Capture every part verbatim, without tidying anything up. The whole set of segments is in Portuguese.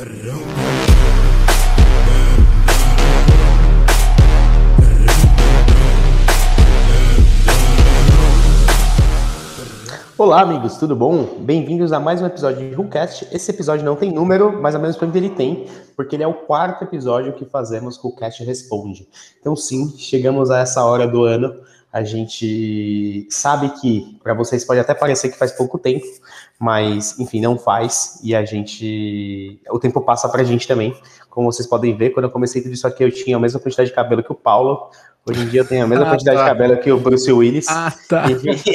Olá, amigos, tudo bom? Bem-vindos a mais um episódio de WhoCast. Esse episódio não tem número, mas ao mesmo tempo ele tem, porque ele é o quarto episódio que fazemos com o WhoCast Responde. Então, sim, chegamos a essa hora do ano. A gente sabe que para vocês pode até parecer que faz pouco tempo, mas, enfim, não faz. E a gente... O tempo passa pra gente também. Como vocês podem ver, quando eu comecei tudo isso aqui, eu tinha a mesma quantidade de cabelo que o Paulo. Hoje em dia eu tenho a mesma ah, quantidade tá. de cabelo que o Bruce Willis. Ah, tá.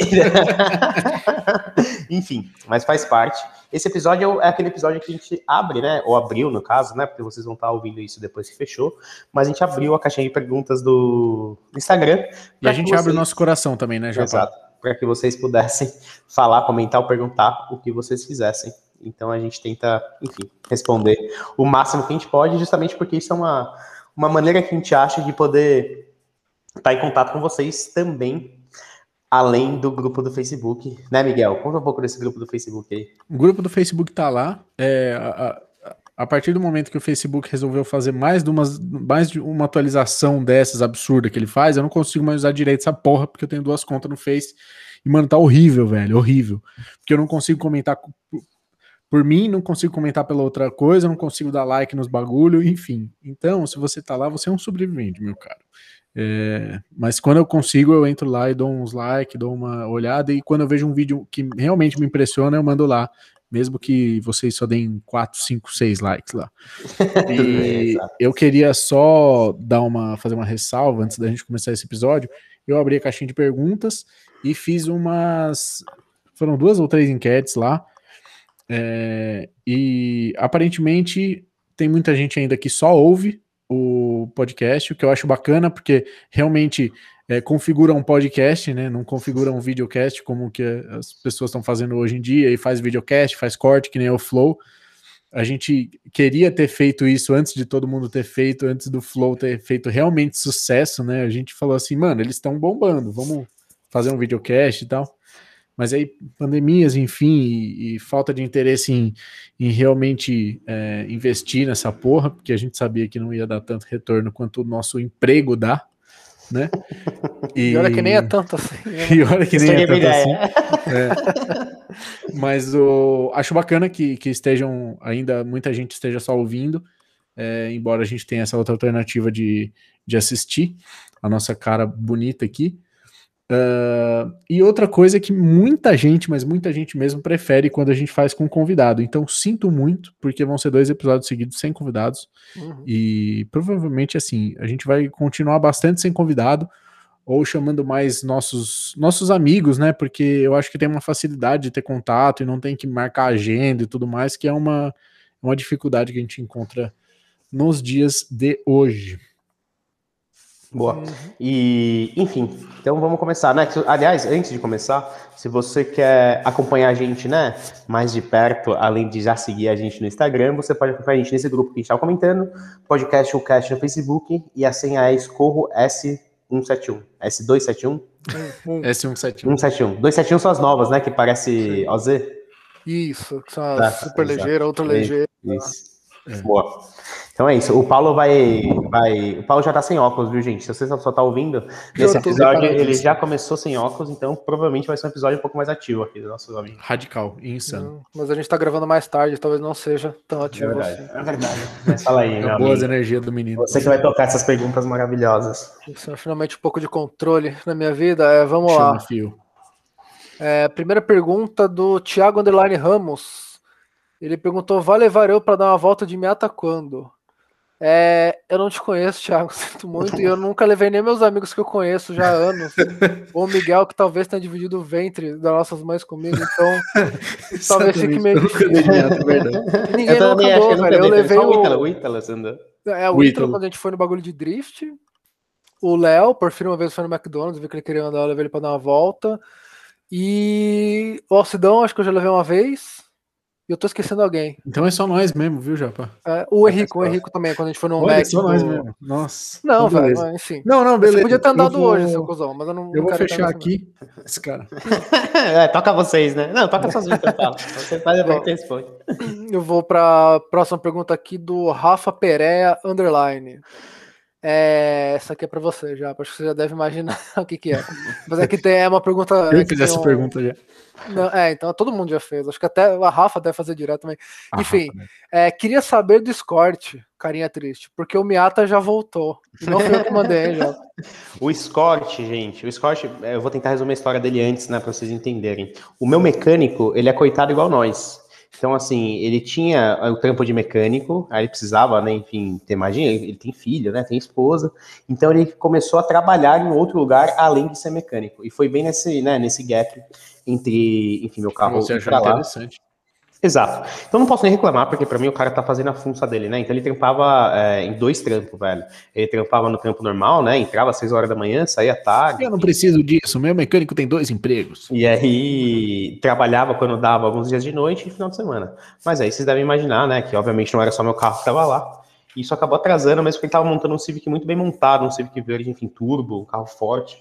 Enfim, mas faz parte. Esse episódio é aquele episódio que a gente abre, né? Ou abriu, no caso, né? Porque vocês vão estar ouvindo isso depois que fechou. Mas a gente abriu a caixinha de perguntas do Instagram. E a gente vocês... abre o nosso coração também, né, Japa? Exato. Para que vocês pudessem falar, comentar ou perguntar o que vocês quisessem. Então a gente tenta, enfim, responder o máximo que a gente pode, justamente porque isso é uma, uma maneira que a gente acha de poder estar em contato com vocês também, além do grupo do Facebook, né, Miguel? Conta um pouco desse grupo do Facebook aí. O grupo do Facebook tá lá. É, a, a, a partir do momento que o Facebook resolveu fazer mais de, umas, mais de uma atualização dessas absurdas que ele faz, eu não consigo mais usar direito essa porra, porque eu tenho duas contas no Face. E, mano, tá horrível, velho, horrível. Porque eu não consigo comentar por, por mim, não consigo comentar pela outra coisa, não consigo dar like nos bagulho, enfim. Então, se você tá lá, você é um sobrevivente, meu caro. É, mas quando eu consigo, eu entro lá e dou uns likes, dou uma olhada, e quando eu vejo um vídeo que realmente me impressiona, eu mando lá, mesmo que vocês só deem quatro, cinco, seis likes lá. E eu queria só dar uma, fazer uma ressalva antes da gente começar esse episódio. Eu abri a caixinha de perguntas e fiz umas, foram duas ou três enquetes lá, é, e aparentemente tem muita gente ainda que só ouve o podcast, o que eu acho bacana, porque realmente é, configura um podcast, né? Não configura um videocast como que as pessoas estão fazendo hoje em dia, e faz videocast, faz corte, que nem o Flow. A gente queria ter feito isso antes de todo mundo ter feito, antes do Flow ter feito realmente sucesso, né? A gente falou assim, mano, eles estão bombando, vamos fazer um videocast e tal. Mas aí, pandemias, enfim, e, e falta de interesse em, em realmente é, investir nessa porra, porque a gente sabia que não ia dar tanto retorno quanto o nosso emprego dá, né? E, e olha que nem é tanto assim. Né? E olha que nem é tanto assim. É. Mas o, acho bacana que, que estejam, ainda muita gente esteja só ouvindo, é, embora a gente tenha essa outra alternativa de, de assistir a nossa cara bonita aqui. Uh, e outra coisa é que muita gente, mas muita gente mesmo prefere quando a gente faz com convidado. Então sinto muito, porque vão ser dois episódios seguidos sem convidados. Uhum. E provavelmente assim, a gente vai continuar bastante sem convidado, ou chamando mais nossos, nossos amigos, né? Porque eu acho que tem uma facilidade de ter contato e não tem que marcar agenda e tudo mais, que é uma, uma dificuldade que a gente encontra nos dias de hoje. Boa. Uhum. E, enfim, então vamos começar, né? Aliás, antes de começar, se você quer acompanhar a gente, né, mais de perto, além de já seguir a gente no Instagram, você pode acompanhar a gente nesse grupo que a gente estava comentando, podcast WhoCast no Facebook, e a senha é escorro S cento e setenta e um. S duzentos e setenta e um? S cento e setenta e um. cento e setenta e um. duzentos e setenta e um são as novas, né, que parece O Z. Isso, que são as tá, super ligeira, ultra ligeira. Isso. É. Boa. Então é isso, o Paulo vai, vai... O Paulo já tá sem óculos, viu, gente? Se você só tá ouvindo, nesse episódio ele já começou sem óculos, então provavelmente vai ser um episódio um pouco mais ativo aqui do nosso amigo. Radical e insano. Não, mas a gente tá gravando mais tarde, talvez não seja tão ativo é verdade, assim. É verdade, mas fala aí, meu boas amigo. energias do menino. Você que vai tocar essas perguntas maravilhosas. Isso é finalmente um pouco de controle na minha vida, é, vamos Chama lá. Fio. É, primeira pergunta do Thiago Underline Ramos. Ele perguntou, vai levar eu pra dar uma volta de meata quando? É, eu não te conheço, Thiago, sinto muito, e eu nunca levei nem meus amigos que eu conheço já há anos, ou o Miguel, que talvez tenha dividido o ventre das nossas mães comigo, então talvez fique meio difícil. Ninguém eu nunca andou, velho, eu levei o... o Ítalo, o Ítalo, você andou. É, o Ítalo, quando a gente foi no bagulho de drift, o Léo, por fim, uma vez foi no McDonald's, vi que ele queria andar, eu levei ele pra dar uma volta, e o Alcidão, acho que eu já levei uma vez, E eu tô esquecendo alguém. Então é só nós mesmo, viu, Japa? É, o Henrico, o Henrico também, quando a gente foi no Olha, Mac. só nós do... mesmo. Nossa. Não, então velho, beleza. mas, enfim. Não, não, beleza. Você podia ter andado eu vou... hoje, seu cuzão, mas eu não, Eu não vou quero fechar entrar nesse aqui. Esse cara. É, toca vocês, né? Não, toca sozinho que eu falo. Você faz a Bom. pergunta e responde. Eu vou para a próxima pergunta aqui do Rafa Pereira Underline. É, essa aqui é para você já, acho que você já deve imaginar o que, que é. Mas é que tem é uma pergunta. Eu é fiz que essa tem um... pergunta já. Não, é, então todo mundo já fez. Acho que até a Rafa deve fazer direto também. A Enfim, Rafa, né? é, queria saber do Escort, carinha triste, porque o Miata já voltou. E não foi eu que mandei, hein, já. O Escort, gente, o Escort, eu vou tentar resumir a história dele antes, né, pra vocês entenderem. O meu mecânico, ele é coitado igual nós. Então, assim, ele tinha o trampo de mecânico, aí ele precisava, né, enfim, ter mais dinheiro, ele tem filho, né, tem esposa, então ele começou a trabalhar em outro lugar além de ser mecânico. E foi bem nesse, né, nesse gap entre, enfim, meu carro Você ir achou pra lá. interessante. Exato. Então não posso nem reclamar, porque pra mim o cara tá fazendo a funça dele, né? Então ele trampava é, em dois trampos, velho. Ele trampava no trampo normal, né? Entrava às seis horas da manhã, saía tarde. Eu não preciso disso, meu mecânico tem dois empregos. E aí trabalhava quando dava alguns dias de noite e final de semana. Mas aí vocês devem imaginar, né? Que obviamente não era só meu carro que tava lá. Isso acabou atrasando, mas porque ele tava montando um Civic muito bem montado, um Civic verde, enfim, turbo, um carro forte.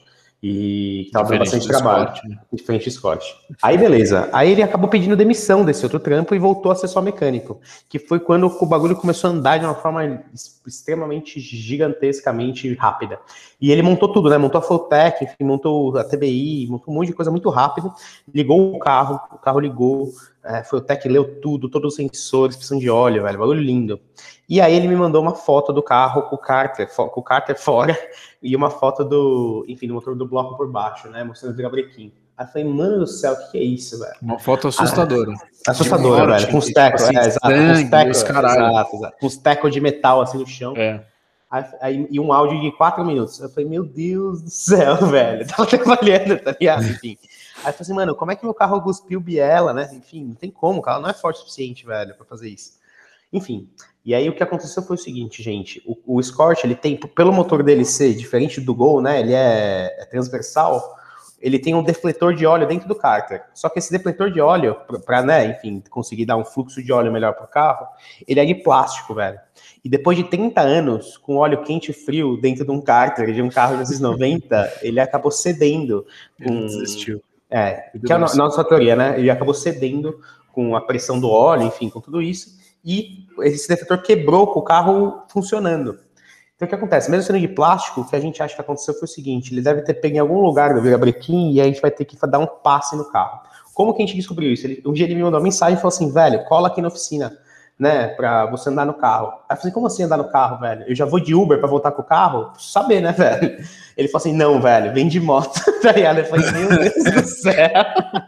E tava dando bastante trabalho. Escort, né? Diferente Escort. Aí, beleza. Aí ele acabou pedindo demissão desse outro trampo e voltou a ser só mecânico. Que foi quando o bagulho começou a andar de uma forma extremamente, gigantescamente rápida. E ele montou tudo, né? Montou a Flowtech, enfim, montou a T B I, montou um monte de coisa muito rápido. Ligou o carro, o carro ligou. É, Flowtech leu tudo, todos os sensores, pressão de óleo, velho. Bagulho lindo. E aí ele me mandou uma foto do carro com o cárter, com o cárter fora e uma foto do, enfim, do motor do bloco por baixo, né, mostrando o virabrequim. Aí eu falei, mano do céu, o que, que é isso, velho? Uma foto assustadora. Ah, assustadora, morte, velho, com os tipo tecos, assim, é, exato, com os sangue, tecos, os caralho. exato, exato, com os tecos de metal, assim, no chão. É. Aí, aí, e um áudio de quatro minutos. Eu falei, meu Deus do céu, velho, eu tava trabalhando, tá ligado? Enfim. Aí eu falei assim, mano, como é que meu carro cuspiu biela, né? Enfim, não tem como, o carro não é forte o suficiente, velho, pra fazer isso. Enfim, e aí o que aconteceu foi o seguinte, gente, o, o Escort, ele tem, pelo motor dele ser diferente do Gol, né, ele é, é transversal, ele tem um defletor de óleo dentro do cárter, só que esse defletor de óleo, para, né, enfim, conseguir dar um fluxo de óleo melhor pro carro, ele é de plástico, velho. E depois de trinta anos, com óleo quente e frio dentro de um cárter de um carro dos anos noventa, ele acabou cedendo. Com... Ele desistiu. É, que é a nossa teoria, né, ele acabou cedendo com a pressão do óleo, enfim, com tudo isso, e esse defletor quebrou com o carro funcionando. Então o que acontece? Mesmo sendo de plástico, o que a gente acha que aconteceu foi o seguinte, ele deve ter pego em algum lugar do virabrequim e aí a gente vai ter que dar um passe no carro. Como que a gente descobriu isso? Ele, um dia ele me mandou uma mensagem e falou assim, velho, cola aqui na oficina, né, pra você andar no carro. Aí eu falei, como assim andar no carro, velho? Eu já vou de Uber pra voltar com o carro? Preciso saber, né, velho? Ele falou assim, não, velho, vem de moto, tá ligado? Eu falei, meu Deus do céu.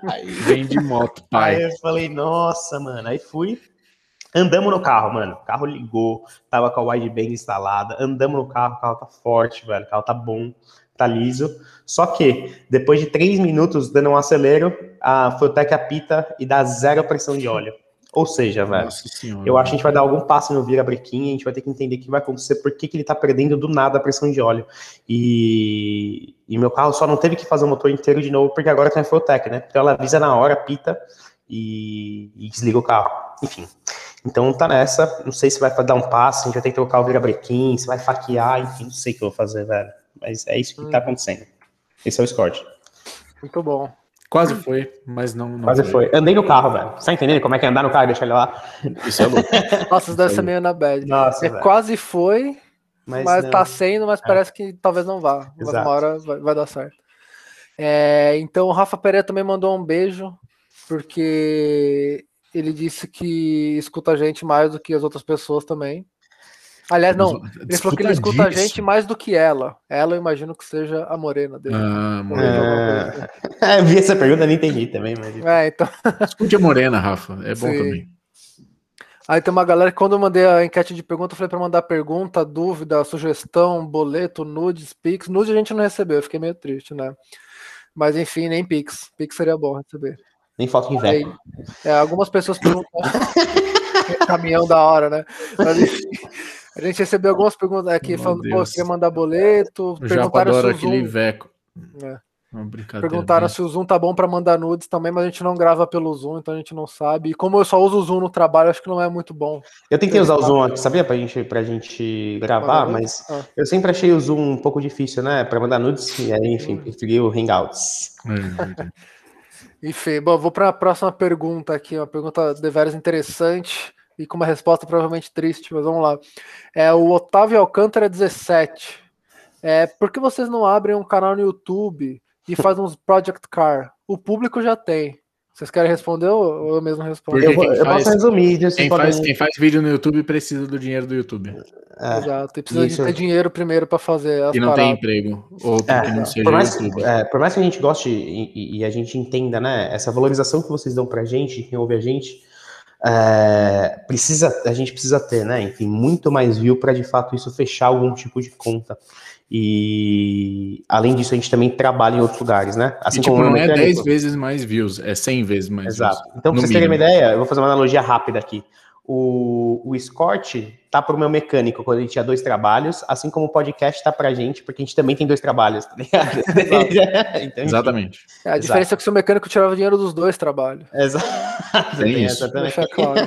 Vem de moto, pai. Aí eu falei, nossa, mano, aí fui. Andamos no carro, mano. O carro ligou, tava com a wideband instalada. Andamos no carro, o carro tá forte, velho. O carro tá bom, tá liso. Só que, depois de três minutos dando um acelero, a Flowtech apita e dá zero pressão de óleo. Ou seja, velho, Nossa senhora, eu acho que a gente vai dar algum passo no virabrequim, a gente vai ter que entender o que vai acontecer, por que, que ele tá perdendo do nada a pressão de óleo. E, e meu carro só não teve que fazer o motor inteiro de novo, porque agora tem a Flowtech, né? Então ela avisa na hora, apita e, e desliga o carro. Enfim. Então tá nessa, não sei se vai dar um passo, a gente vai ter que trocar o virabrequim, se vai faquear, enfim, não sei o que eu vou fazer, velho. Mas é isso que hum. tá acontecendo. Esse é o Escort. Muito bom. Quase foi, mas não, não Quase foi. foi. Andei no carro, velho. Você tá entendendo como é que é andar no carro e deixar ele lá? Isso é louco. Nossa, isso deve ser meio na bad. Nossa, é, quase foi, mas, mas tá sendo, mas é. parece que talvez não vá. Mas uma hora vai, vai dar certo. É, então o Rafa Pereira também mandou um beijo, porque ele disse que escuta a gente mais do que as outras pessoas também. Aliás, não, ele falou que ele escuta a gente mais do que ela. Ela, eu imagino que seja a morena dele. Ah, morena. É, vi essa pergunta, não entendi também. Mas... É, então... Escute a morena, Rafa, é bom Sim. também. Aí tem uma galera que quando eu mandei a enquete de pergunta, eu falei para mandar pergunta, dúvida, sugestão, boleto, nudes, pix. Nudes a gente não recebeu, eu fiquei meio triste, né? Mas enfim, nem pix. Pix seria bom receber. Nem foto de velho. É, algumas pessoas perguntaram... Caminhão da hora, né? Mas, enfim, a gente recebeu algumas perguntas aqui, Meu falando, Deus. pô, queria mandar boleto, o perguntaram se o Zoom... aquele veco. É. Uma brincadeira. Perguntaram bem... se o Zoom tá bom para mandar nudes também, mas a gente não grava pelo Zoom, então a gente não sabe. E como eu só uso o Zoom no trabalho, acho que não é muito bom. Eu tentei usar o Zoom aqui, sabia, pra gente, pra gente gravar, mas ah. eu sempre achei o Zoom um pouco difícil, né? Pra mandar nudes, e aí, enfim, preferi o Hangouts. É, enfim, bom, vou para a próxima pergunta aqui, uma pergunta deveras interessante e com uma resposta provavelmente triste, mas vamos lá. É o Otávio Alcântara dezessete. É, por que vocês não abrem um canal no YouTube e fazem uns Project Car? O público já tem. Vocês querem responder ou eu mesmo respondo? Eu, eu faz, posso resumir. Quem, podem... faz, quem faz vídeo no YouTube precisa do dinheiro do YouTube. É, Exato, e precisa isso... de ter dinheiro primeiro para fazer as E não paradas. tem emprego, ou é, que não seja por mais, YouTube. É, por mais que a gente goste e, e, e a gente entenda, né, essa valorização que vocês dão pra gente, quem ouve a gente, é, precisa, a gente precisa ter, né, enfim, muito mais view para de fato isso fechar algum tipo de conta. E além disso, a gente também trabalha em outros lugares, né? Assim e, tipo, como não é dez vezes mais views, é cem vezes mais Exato. views. Exato. Então, pra vocês terem uma ideia, eu vou fazer uma analogia rápida aqui. O, o Escort tá pro meu mecânico quando ele tinha dois trabalhos, assim como o podcast tá pra gente, porque a gente também tem dois trabalhos, tá ligado? então, exatamente. É, a diferença Exato. é que o seu mecânico tirava dinheiro dos dois trabalhos. Exato. Tem isso. Essa também. Claro.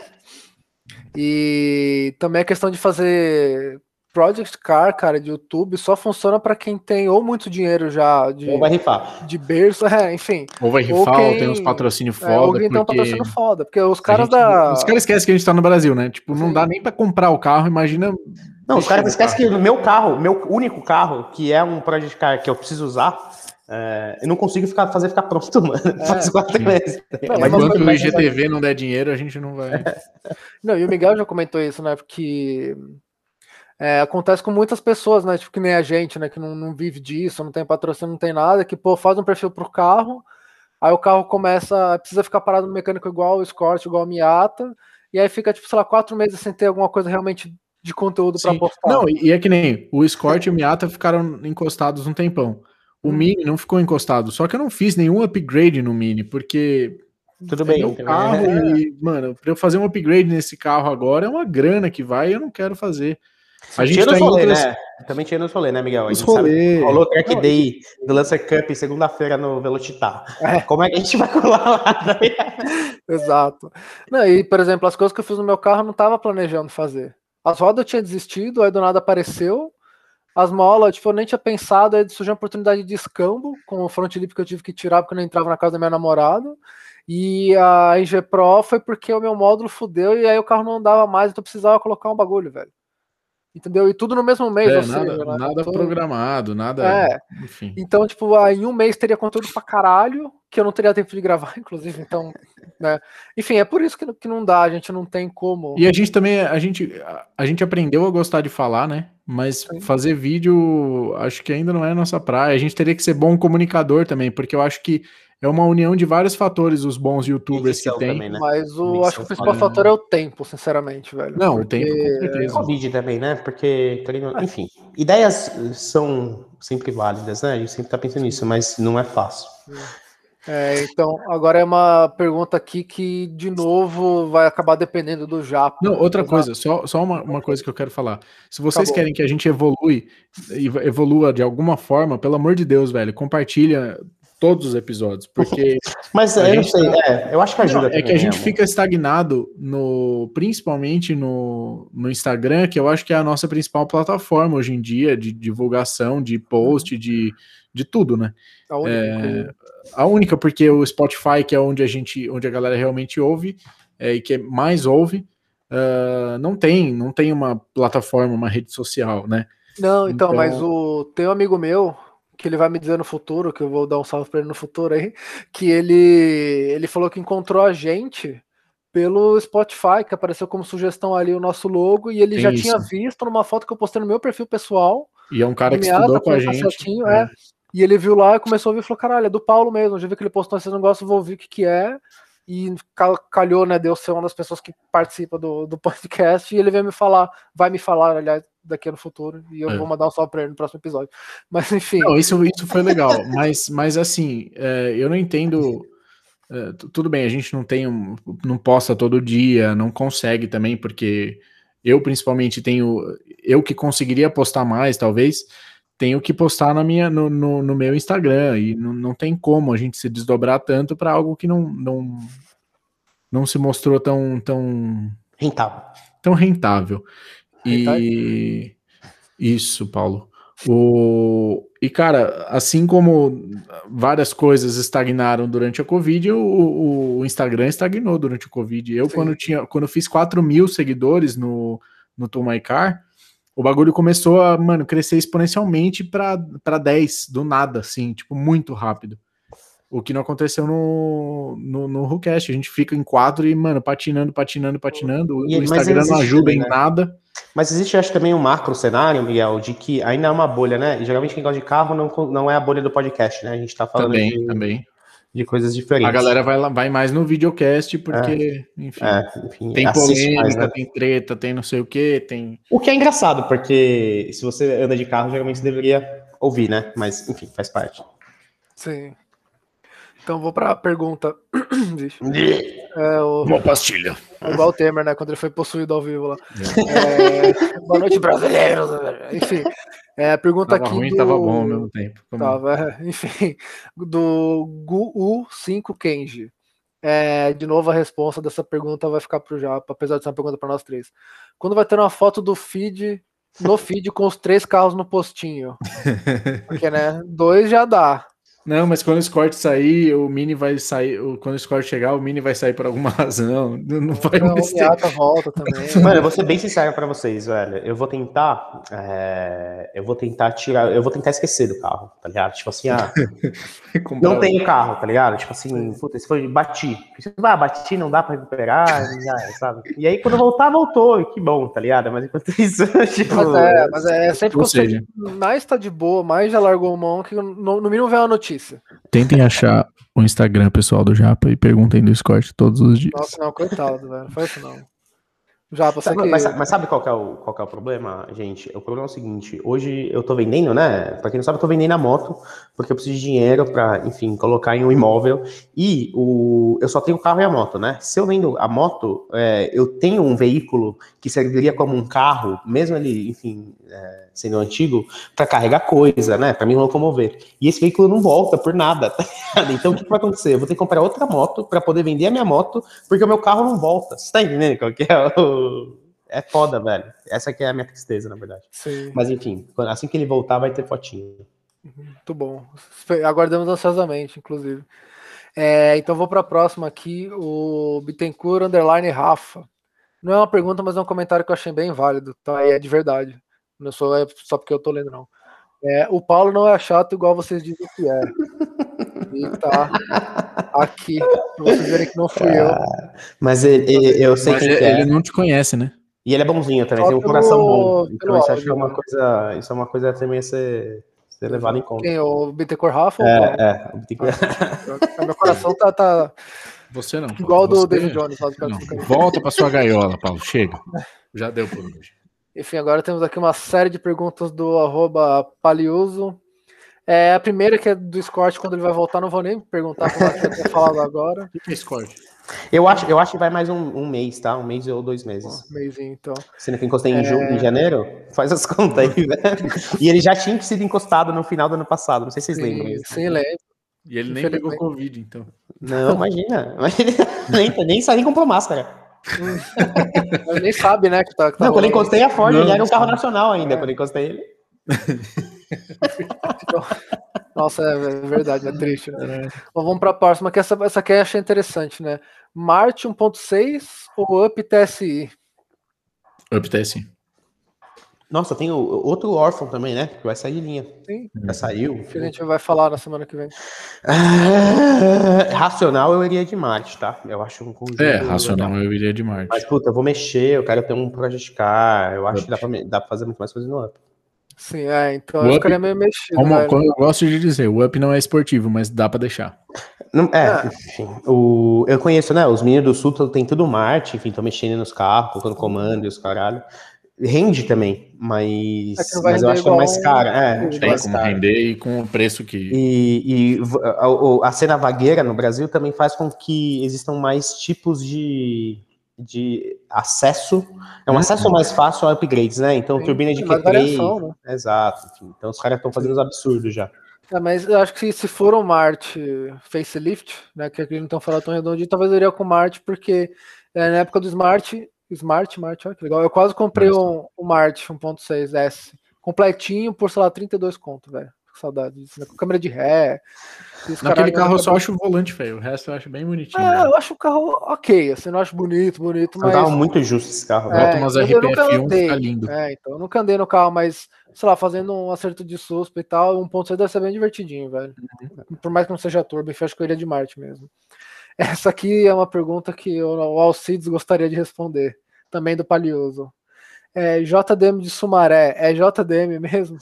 E também a questão de fazer Project Car, cara, de YouTube, só funciona para quem tem ou muito dinheiro já de, ou vai rifar. de berço, é, enfim. Ou vai rifar, ou, quem, ou tem uns patrocínios foda. É, ou alguém tem um patrocínio foda, porque os caras gente, da... Os caras esquecem que a gente tá no Brasil, né? Tipo, não Sim. dá nem para comprar o carro, imagina... Não, os caras esquecem que o meu carro, meu único carro, que é um Project Car que eu preciso usar, é, eu não consigo ficar, fazer ficar pronto, mano. É, Faz quatro meses. Não, mas enquanto o I G T V não der dinheiro, a gente não vai... Não, e o Miguel já comentou isso, né? Porque... É, acontece com muitas pessoas, né? Tipo, que nem a gente, né? Que não, não vive disso, não tem patrocínio, não tem nada, que, pô, faz um perfil pro carro, aí o carro começa, precisa ficar parado no mecânico igual o Escort, igual o Miata, e aí fica, tipo, sei lá, quatro meses sem ter alguma coisa realmente de conteúdo para postar. Não, e é que nem o Escort e o Miata ficaram encostados um tempão. O hum. Mini não ficou encostado, só que eu não fiz nenhum upgrade no Mini, porque... Tudo bem. É meu carro é. E, mano, para eu fazer um upgrade nesse carro agora é uma grana que vai e eu não quero fazer. A gente tinha tá nos rolê, outras... né? Também tinha nos rolê, né, Miguel? A gente sabe, rolou Track Day do Lancer Cup segunda-feira no Velocitar. É. Como é que a gente vai colar lá? Exato. Não, e, por exemplo, as coisas que eu fiz no meu carro eu não estava planejando fazer. As rodas eu tinha desistido, aí do nada apareceu. As molas, tipo, eu nem tinha pensado, aí surgiu uma oportunidade de escambo com o front lip que eu tive que tirar porque eu não entrava na casa da minha namorada. E a I G Pro foi porque o meu módulo fudeu e aí o carro não andava mais, então eu precisava colocar um bagulho, velho. Entendeu? E tudo no mesmo mês. É, ou nada seja, né? nada Todo... programado, nada. É. Enfim. Então, tipo, em um mês teria conteúdo pra caralho, que eu não teria tempo de gravar, inclusive. Então, né? Enfim, é por isso que, que não dá, a gente não tem como. E a gente também, a gente, a gente aprendeu a gostar de falar, né? Mas Sim. fazer vídeo, acho que ainda não é a nossa praia. A gente teria que ser bom comunicador também, porque eu acho que é uma união de vários fatores, os bons youtubers que tem. Também, né? Mas o, acho que o principal fator é o tempo, sinceramente, velho. Não, porque... o tempo, com certeza. É o vídeo também, né? Porque, enfim, ideias são sempre válidas, né? A gente sempre tá pensando nisso, mas não é fácil. É, então, agora é uma pergunta aqui que, de novo, vai acabar dependendo do Japa. Não, outra coisa, só, só uma, uma coisa que eu quero falar. Se vocês Acabou. querem que a gente evolui, evolua de alguma forma, pelo amor de Deus, velho, compartilha todos os episódios, porque... Mas eu não sei, tá... é, eu acho que ajuda. Não, é que a gente fica estagnado, no, principalmente no, no Instagram, que eu acho que é a nossa principal plataforma hoje em dia, de divulgação, de post, de, de tudo, né? A única, é, a única, porque o Spotify, que é onde a gente, onde a galera realmente ouve, é, e que mais ouve, uh, não tem, não tem uma plataforma, uma rede social, né? Não, então, então... mas o teu amigo meu, que ele vai me dizer no futuro, que eu vou dar um salve para ele no futuro aí, que ele, ele falou que encontrou a gente pelo Spotify, que apareceu como sugestão ali o nosso logo, e ele Tem já isso. tinha visto numa foto que eu postei no meu perfil pessoal. E é um cara que estudou com a gente. Certinho, é. É. E ele viu lá e começou a ouvir e falou, caralho, é do Paulo mesmo, eu já vi que ele postou esse negócio, vou ouvir o que que é. E calhou, né, deu ser uma das pessoas que participa do, do podcast, e ele veio me falar, vai me falar, aliás, daqui no futuro, e eu é. vou mandar um salve pra ele no próximo episódio. Mas, enfim... Não, isso, isso foi legal, mas, mas assim, é, eu não entendo... É, tudo bem, a gente não tem, um, não posta todo dia, não consegue também, porque eu, principalmente, tenho... Eu que conseguiria postar mais, talvez, tenho que postar na minha, no, no, no meu Instagram, e não, não tem como a gente se desdobrar tanto para algo que não, não, não se mostrou tão, tão rentável. Tão rentável. E isso, Paulo. O... E, cara, assim como várias coisas estagnaram durante a Covid, o, o Instagram estagnou durante a Covid. Eu, quando, tinha, quando eu fiz quatro mil seguidores no, no To My Car, o bagulho começou a, mano, crescer exponencialmente para dez, do nada, assim, tipo, muito rápido. O que não aconteceu no, no, no WhoCast. A gente fica em quatro e, mano, patinando, patinando, patinando. E, o Instagram não ajuda também, em né? nada. Mas existe, acho, também um macro cenário, Miguel, de que ainda é uma bolha, né? E geralmente quem gosta de carro não, não é a bolha do podcast, né? A gente tá falando também, de, também. de coisas diferentes. A galera vai, vai mais no videocast, porque, é, enfim, é, enfim, tem polêmica, mais, né? tem treta, tem não sei o que, tem... O que é engraçado, porque se você anda de carro, geralmente você deveria ouvir, né? Mas, enfim, faz parte. Sim. Então vou para a pergunta. é, o... Uma pastilha. É igual o Temer, né? Quando ele foi possuído ao vivo lá. É... É... Boa noite, brasileiros. Enfim, é, a pergunta tava aqui ruim, do... tava bom ao mesmo tempo. Como... Tava, enfim, do Gu U cinco Kenji. É, de novo, a resposta dessa pergunta vai ficar pro Japa, apesar de ser uma pergunta para nós três. Quando vai ter uma foto do feed, no feed com os três carros no postinho? Porque, né, dois já dá. Não, mas quando o Escort sair, o Mini vai sair. Quando o Escort chegar, o Mini vai sair por alguma razão. Não vai não, mais o Miata volta também. Mano, eu vou ser bem sincero pra vocês, velho. Eu vou tentar. É, eu vou tentar tirar. Eu vou tentar esquecer do carro, tá ligado? Tipo assim, ah. não tenho carro, tá ligado? Tipo assim, puta, esse foi bati. Ah, bati, não dá pra recuperar, já, sabe? E aí, quando voltar, voltou. E que bom, tá ligado? Mas enquanto isso, tipo. Mas é, mas é sempre Ou que você seja, mais tá de boa, mais já largou mão, que no, no mínimo vem uma notícia. Tentem achar o Instagram pessoal do Japa e perguntem do Escort todos os dias. Nossa, não, coitado, velho. Não faz isso não. Japa, você sabe, que... mas, mas sabe qual que, é o, qual que é o problema, gente? O problema é o seguinte, hoje eu tô vendendo, né? Pra quem não sabe, eu tô vendendo a moto, porque eu preciso de dinheiro pra, enfim, colocar em um imóvel. E o, eu só tenho o carro e a moto, né? Se eu vendo a moto, é, eu tenho um veículo que serviria como um carro, mesmo ele, enfim, é, sendo antigo, pra carregar coisa, né? Pra me locomover. E esse veículo não volta por nada, tá ligado? Então o que, que vai acontecer? Eu vou ter que comprar outra moto pra poder vender a minha moto, porque o meu carro não volta. Você tá entendendo qual que é o... É foda, velho. Essa aqui é a minha tristeza, na verdade. Sim. Mas enfim, assim que ele voltar, vai ter fotinho. Muito bom. Aguardamos ansiosamente, inclusive. É, então vou para a próxima aqui, o Bittencourt Underline Rafa. Não é uma pergunta, mas é um comentário que eu achei bem válido, tá? E é de verdade. Não sou é só porque eu tô lendo, não. É, o Paulo não é chato igual vocês dizem que é. E tá aqui, pra vocês verem que não fui ah, eu. Mas ele, ele, eu sei mas quem ele, que é. Ele não te conhece, né? E ele é bonzinho também, só tem um pelo, coração bom. Então isso, acho que é uma coisa, isso é uma coisa também a ser, ser levado em conta. Quem? O Bittencourt Rafa é, ou o Paulo? É, o Bittencourt. Ah, meu coração tá... tá... Você não. Igual Paulo, do David Jones. Lá do não, volta pra sua gaiola, Paulo. Chega. Já deu por hoje. Enfim, agora temos aqui uma série de perguntas do arroba Paliuso. É, a primeira, que é do Escort, quando ele vai voltar, não vou nem perguntar como eu tinha falado agora. O que é Escort? Eu acho, eu acho que vai mais um, um mês, tá? Um mês ou dois meses. Um mêsinho, então. Sendo que encostei em, é... ju, em janeiro, faz as contas aí, né? E ele já tinha sido encostado no final do ano passado, não sei se vocês sim, lembram isso. Sim, lembro. E ele nem pegou Covid, então. Não, imagina. nem, nem, nem comprou máscara. Ele nem sabe, né? Que tá, que tá não, quando eu encostei a Ford, não, ele era um carro nacional ainda, é. quando eu encostei ele. Nossa, é verdade, é triste, né? Bom, vamos para a próxima, que essa, essa aqui eu achei interessante, né? Marte um ponto seis ou Up T S I? Up T S I. Nossa, tem outro órfão também, né? Que vai sair de linha. Sim. Já saiu. Que a gente vai falar na semana que vem. Ah, racional eu iria de Marte, tá? Eu acho um conjunto... É, racional legal. Eu iria de Marte. Mas, puta, eu vou mexer, eu quero ter um Project Car. Eu acho Up. que dá pra, dá pra fazer muito mais coisa no Up. Sim, é, então o eu up, ficaria meio mexido. Como, como eu gosto de dizer, o Up não é esportivo, mas dá pra deixar. Não, é, ah. enfim, o, eu conheço, né, os meninos do Sul tem tudo Marte, enfim, estão mexendo nos carros, colocando comando e os caralho. Rende também, mas, é mas eu acho mais caro. É, tem mais como caro. Render e com o preço que... E, e a, a cena vagueira no Brasil também faz com que existam mais tipos de... de acesso, é um Uhum. acesso mais fácil a upgrades, né? Então, Sim, turbina de mais Q três, variação, né? exato, enfim. Então, os caras estão fazendo os absurdos já. É, mas eu acho que se for um Marte facelift, né, que aquele não estão falando tão redondinho, talvez eu iria com o Marte, porque é, na época do Smart, Smart, Marte, olha que legal, eu quase comprei um, um Marte um ponto seis S, completinho por, sei lá, trinta e dois conto, velho. Saudade disso, né? Com câmera de ré. Naquele carro eu só acho o volante feio, o resto eu acho bem bonitinho. É, né? eu acho o carro ok, assim, não acho bonito, bonito, É um mas... carro muito justo esse carro. Bota né? É, umas mas eu R P nunca F um, andei. fica lindo. É, então, eu nunca andei no carro, mas, sei lá, fazendo um acerto de suspe e tal, um ponto seis deve ser bem divertidinho, velho. Por mais que não seja turbo, enfim, acho que eu iria de Marte mesmo. Essa aqui é uma pergunta que o Alcides gostaria de responder, também do Palioso. É, J D M de Sumaré, é J D M mesmo?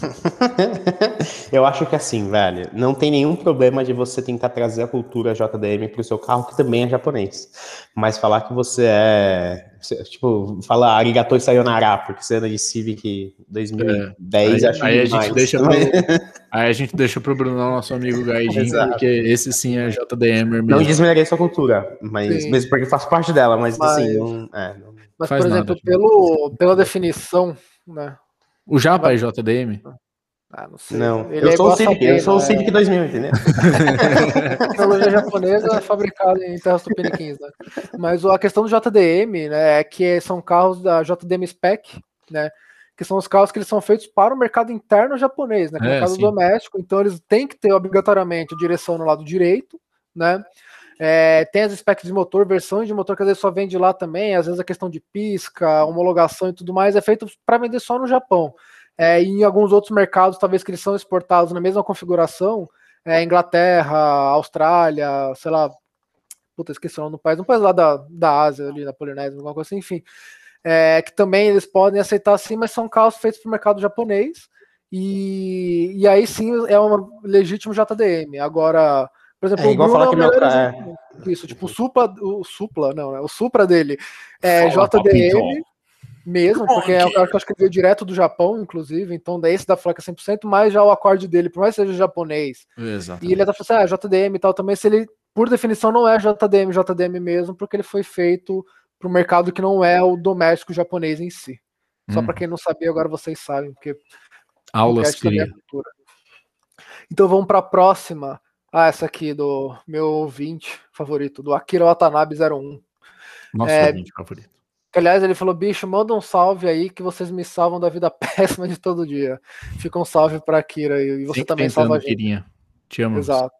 Eu acho que assim, velho, não tem nenhum problema de você tentar trazer a cultura J D M pro seu carro, que também é japonês. Mas falar que você é, você, tipo, falar arigato sayonara, porque você anda de Civic dois mil e dez, É, acho aí, aí a demais. gente deixa pro, aí a gente deixa pro Bruno, nosso amigo Gaidin, Exato. porque esse sim é J D M mesmo. Não desmereço a cultura, mas Sim. mesmo porque faço parte dela, mas, Mas- assim, não, é, não- Mas, Faz por nada, exemplo, gente. pela pela definição, né? O Japa é J D M? Ah, não sei. não. Ele Eu é sou o igual a Civic, eu sou o Sabena, Civic dois mil, entendeu? tecnologia japonesa fabricada em terras tupiniquins, né? Mas a questão do J D M, né, é que são carros da J D M Spec, né? Que são os carros que eles são feitos para o mercado interno japonês, né? Que é o É, mercado sim. doméstico, então eles têm que ter obrigatoriamente a direção no lado direito, né? É, tem as specs de motor, versões de motor que às vezes só vende lá também, às vezes a questão de pisca, homologação e tudo mais é feito para vender só no Japão. É, e em alguns outros mercados, talvez que eles são exportados na mesma configuração, é, Inglaterra, Austrália, sei lá, puta, esqueci o nome do país, um país lá da, da Ásia, ali da Polinésia, alguma coisa assim, enfim, é, que também eles podem aceitar sim, mas são carros feitos para o mercado japonês, e, e aí sim é um legítimo J D M. Agora, por exemplo, É o igual Bruno falar é o que meu melhor ca- exemplo disso, tipo, o Supla, o Supla, não, né, o Supra dele é J D M, mesmo, porque é o carro que eu acho que ele veio direto do Japão, inclusive, então daí esse da placa cem por cento, mas já o acorde dele, por mais que seja japonês, Exatamente. e ele tá falando assim, ah, J D M e tal, também se ele, por definição, não é J D M, J D M mesmo, porque ele foi feito para o mercado que não é o doméstico japonês em si. Só Hum. para quem não sabia, agora vocês sabem, porque Aulas podcast também é cria. cultura. Então vamos para a próxima. Ah, essa aqui do meu ouvinte favorito, do Akira Watanabe zero um. Nosso É, ouvinte favorito. Que, aliás, ele falou, bicho, manda um salve aí que vocês me salvam da vida péssima de todo dia. Fica um salve pra Akira e você Sempre também tentando, salva a gente. Kirinha. Te amo. Exato.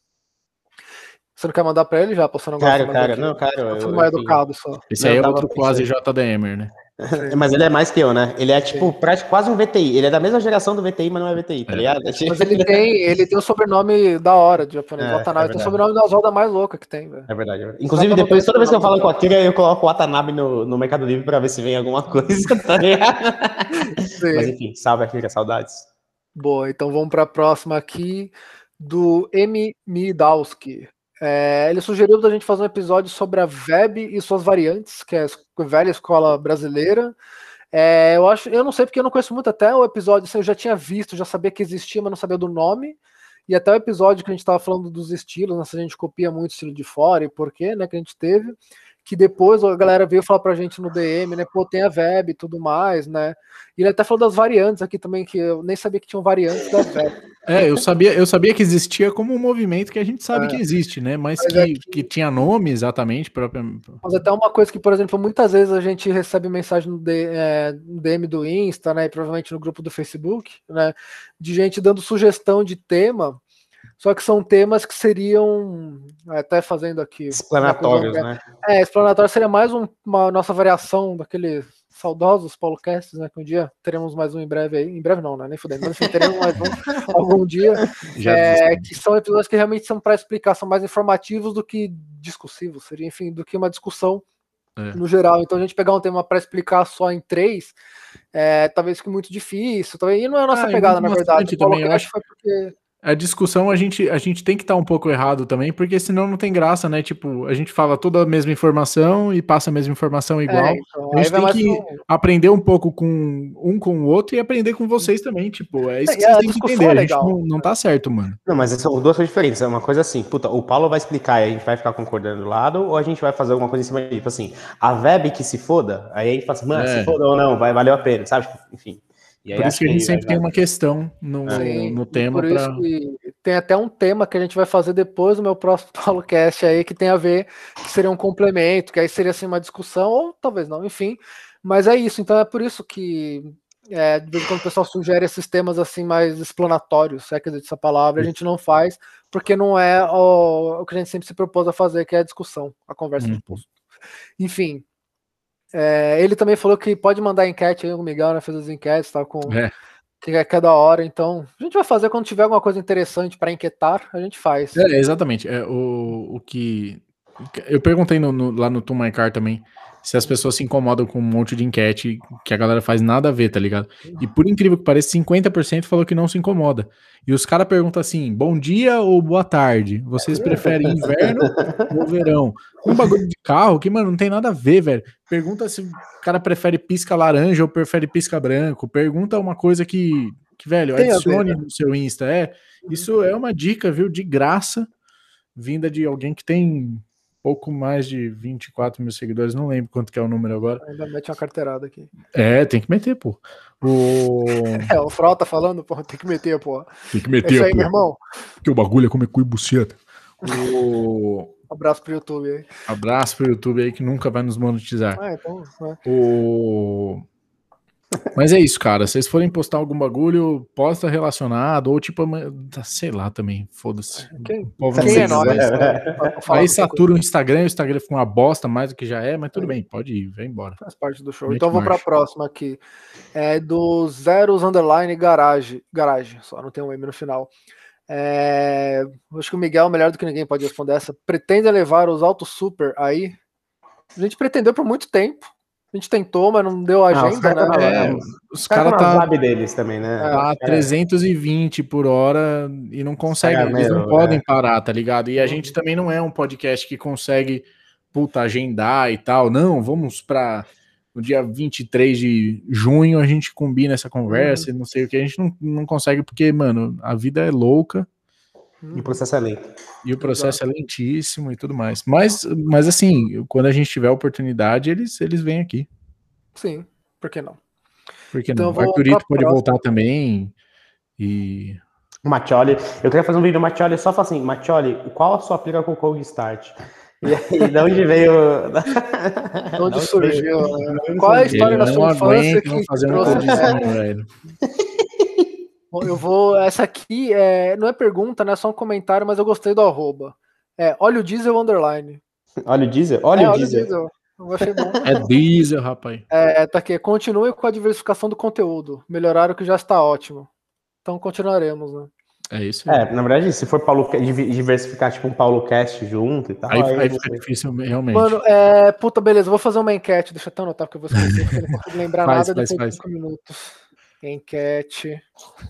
Você não quer mandar pra ele já? Você não gosta Cara, mais cara, daqui? não, cara, Você eu, não é enfim. educado só. Esse Não, aí eu é tava outro quase pensando. J D M, né? Sim. Mas ele é mais que eu, né? Ele é tipo prático, quase um V T I. Ele é da mesma geração do V T I, mas não é V T I, tá É. ligado? Mas ele tem, ele tem um sobrenome da hora de japonês. É, Watanabe é tem o verdade. sobrenome das rodas mais loucas que tem, velho. É verdade, é verdade. Inclusive, Só pra depois, não toda vez que eu ter falo com a Akira, eu coloco o Watanabe no, no Mercado Livre pra ver se vem alguma coisa, tá ligado? Sim. Mas enfim, salve Akira, saudades. Boa, então vamos para a próxima aqui do M. Midowski. É, ele sugeriu da gente fazer um episódio sobre a V E B e suas variantes, que é a velha escola brasileira. É, eu acho, eu não sei porque eu não conheço muito até o episódio, assim, eu já tinha visto, já sabia que existia, mas não sabia do nome. E até o episódio que a gente estava falando dos estilos, né, se a gente copia muito estilo de fora e por quê, né, que a gente teve, que depois a galera veio falar pra gente no D M, né, pô, tem a V E B e tudo mais, né, e ele até falou das variantes aqui também, que eu nem sabia que tinham variantes da V E B. É, eu sabia, eu sabia que existia como um movimento que a gente sabe É. que existe, né? Mas, Mas que, é que- que tinha nome exatamente próprio. Mas até uma coisa que, por exemplo, muitas vezes a gente recebe mensagem no D- é, no D M do Insta, né, e provavelmente no grupo do Facebook, né, de gente dando sugestão de tema, só que são temas que seriam, até fazendo aqui, Explanatórios, me acusando, né? é, explanatório seria mais um- uma nossa variação daqueles saudosos Paulocasts, né, que um dia teremos mais um em breve aí, em breve não, né, nem fudendo, mas enfim, teremos mais um algum dia, Já é, desisti. que são episódios que realmente são para explicar, são mais informativos do que discursivos, seria, enfim, do que uma discussão É. no geral. Então a gente pegar um tema para explicar só em três, é, talvez fique muito difícil, talvez, e não é a nossa Ah, e pegada, muito na verdade. maçante O Paulo também, eu Cast acho. foi porque a discussão a gente, a gente tem que estar um pouco errado também, porque senão não tem graça, né? Tipo, a gente fala toda a mesma informação e passa a mesma informação igual. É, então, a aí gente vai tem mais que pro- aprender um pouco com um com o outro e aprender com vocês também. Tipo, é isso que E vocês a têm que discussão entender. é A gente legal. não, não tá certo, mano. Não, mas são duas coisas diferentes. É uma coisa assim, puta, o Paulo vai explicar e a gente vai ficar concordando do lado, ou a gente vai fazer alguma coisa em cima disso. Tipo assim, a Web que se foda, aí a gente fala assim, mano, É. se foda ou não, vai valer a pena, sabe? Enfim. E aí Por isso acho que a gente vai- sempre tem vai- uma questão no, Sim, no e tema por isso para. que tem até um tema que a gente vai fazer depois do meu próximo PauloCast aí, que tem a ver, que seria um complemento, que aí seria assim uma discussão, ou talvez não, enfim. Mas é isso, então é por isso que é, de vez em quando o pessoal sugere esses temas assim mais explanatórios, se é que existe essa palavra, a gente não faz, porque não é o, o que a gente sempre se propôs a fazer, que é a discussão, a conversa de Uhum. posto. Enfim. É, ele também falou que pode mandar enquete aí, o Miguel, né, fez as enquetes, tá com É. que é cada hora, então a gente vai fazer quando tiver alguma coisa interessante para inquietar, a gente faz. É, exatamente. É, o, o que. Eu perguntei no, no- lá no To My Car também se as pessoas se incomodam com um monte de enquete que a galera faz nada a ver, tá ligado? E por incrível que pareça, cinquenta por cento falou que não se incomoda. E os caras perguntam assim: bom dia ou boa tarde? Vocês preferem inverno ou verão? Um bagulho de carro que, mano, não tem nada a ver, velho. Pergunta se o cara prefere pisca laranja ou prefere pisca branco. Pergunta uma coisa que, que velho, Tem a ver, adicione né? no seu Insta. É, isso é uma dica, viu, de graça, vinda de alguém que tem pouco mais de vinte e quatro mil seguidores, não lembro quanto que é o número agora. Ainda mete uma carteirada aqui. É, tem que meter, pô. O... É, o Frau tá falando, porra, tem que meter, porra. Tem que É meter, isso aí, pô. meu irmão. Porque o bagulho é comer cu e buceta. O... Abraço pro YouTube aí. Abraço pro YouTube aí que nunca vai nos monetizar. Ah, então, né? O... Mas é isso, cara. Se vocês forem postar algum bagulho, posta relacionado, ou tipo, sei lá também, foda-se. Quem, O povo não quem vê é isso. nós? Né? Pra falar Aí qualquer satura o Instagram, o Instagram fica uma bosta mais do que já é, mas tudo É. bem, pode ir, vai embora. Faz parte do show. Mete Então eu vou pra marcha. próxima aqui. É do Zeros Underline Garage. Garage, só não tem um M no final. É, acho que o Miguel, melhor do que ninguém, pode responder essa. Pretende levar os Auto Super aí? A gente pretendeu por muito tempo. A gente tentou, mas não deu Ah, os agenda, caras né? tá na- É, os os caras caras tá na tá, vibe deles também, né? tá É. trezentos e vinte por hora e não conseguem, Cara, eles não meu, podem é. parar, tá ligado? E a Uhum. gente também não é um podcast que consegue, puta, agendar e tal. Não, vamos pra no dia vinte e três de junho a gente combina essa conversa e não sei o que. A gente não, não consegue porque, mano, a vida é louca. E o processo é lento. E o processo é lentíssimo e tudo mais. Mas, mas assim, quando a gente tiver a oportunidade, eles, eles vêm aqui. Sim, por que não? Por que Então não? eu O vou Arthurito pra pode próxima. voltar também. E. O Matioli, eu queria fazer um vídeo do Matioli só falar assim, Matioli, qual a sua pira com o Cold Start? E aí, de onde veio... De onde surgiu? Né? De onde Qual é a surgiu? história Ele da não sua infância aguenta não que fazer um trouxe? coldzinho, velho. Bom, eu vou. Essa aqui é, não é pergunta, né? É só um comentário, mas eu gostei do arroba. É, olha o diesel underline. Olha o diesel? Olha É, o olha o diesel. diesel. Eu achei bom. É diesel, rapaz. É, tá aqui. Continue com a diversificação do conteúdo. Melhorar o que já está ótimo. Então continuaremos, né? É isso aí. É, na verdade, se for Paulo, diversificar tipo um Paulo Cast junto e tal, Aí, aí, aí não fica sei. difícil, realmente. Mano, é. Puta, beleza, eu vou fazer uma enquete. Deixa eu até anotar, porque eu vou esquecer, porque eu não consigo lembrar Faz, nada faz, depois faz. de cinco minutos. Enquete.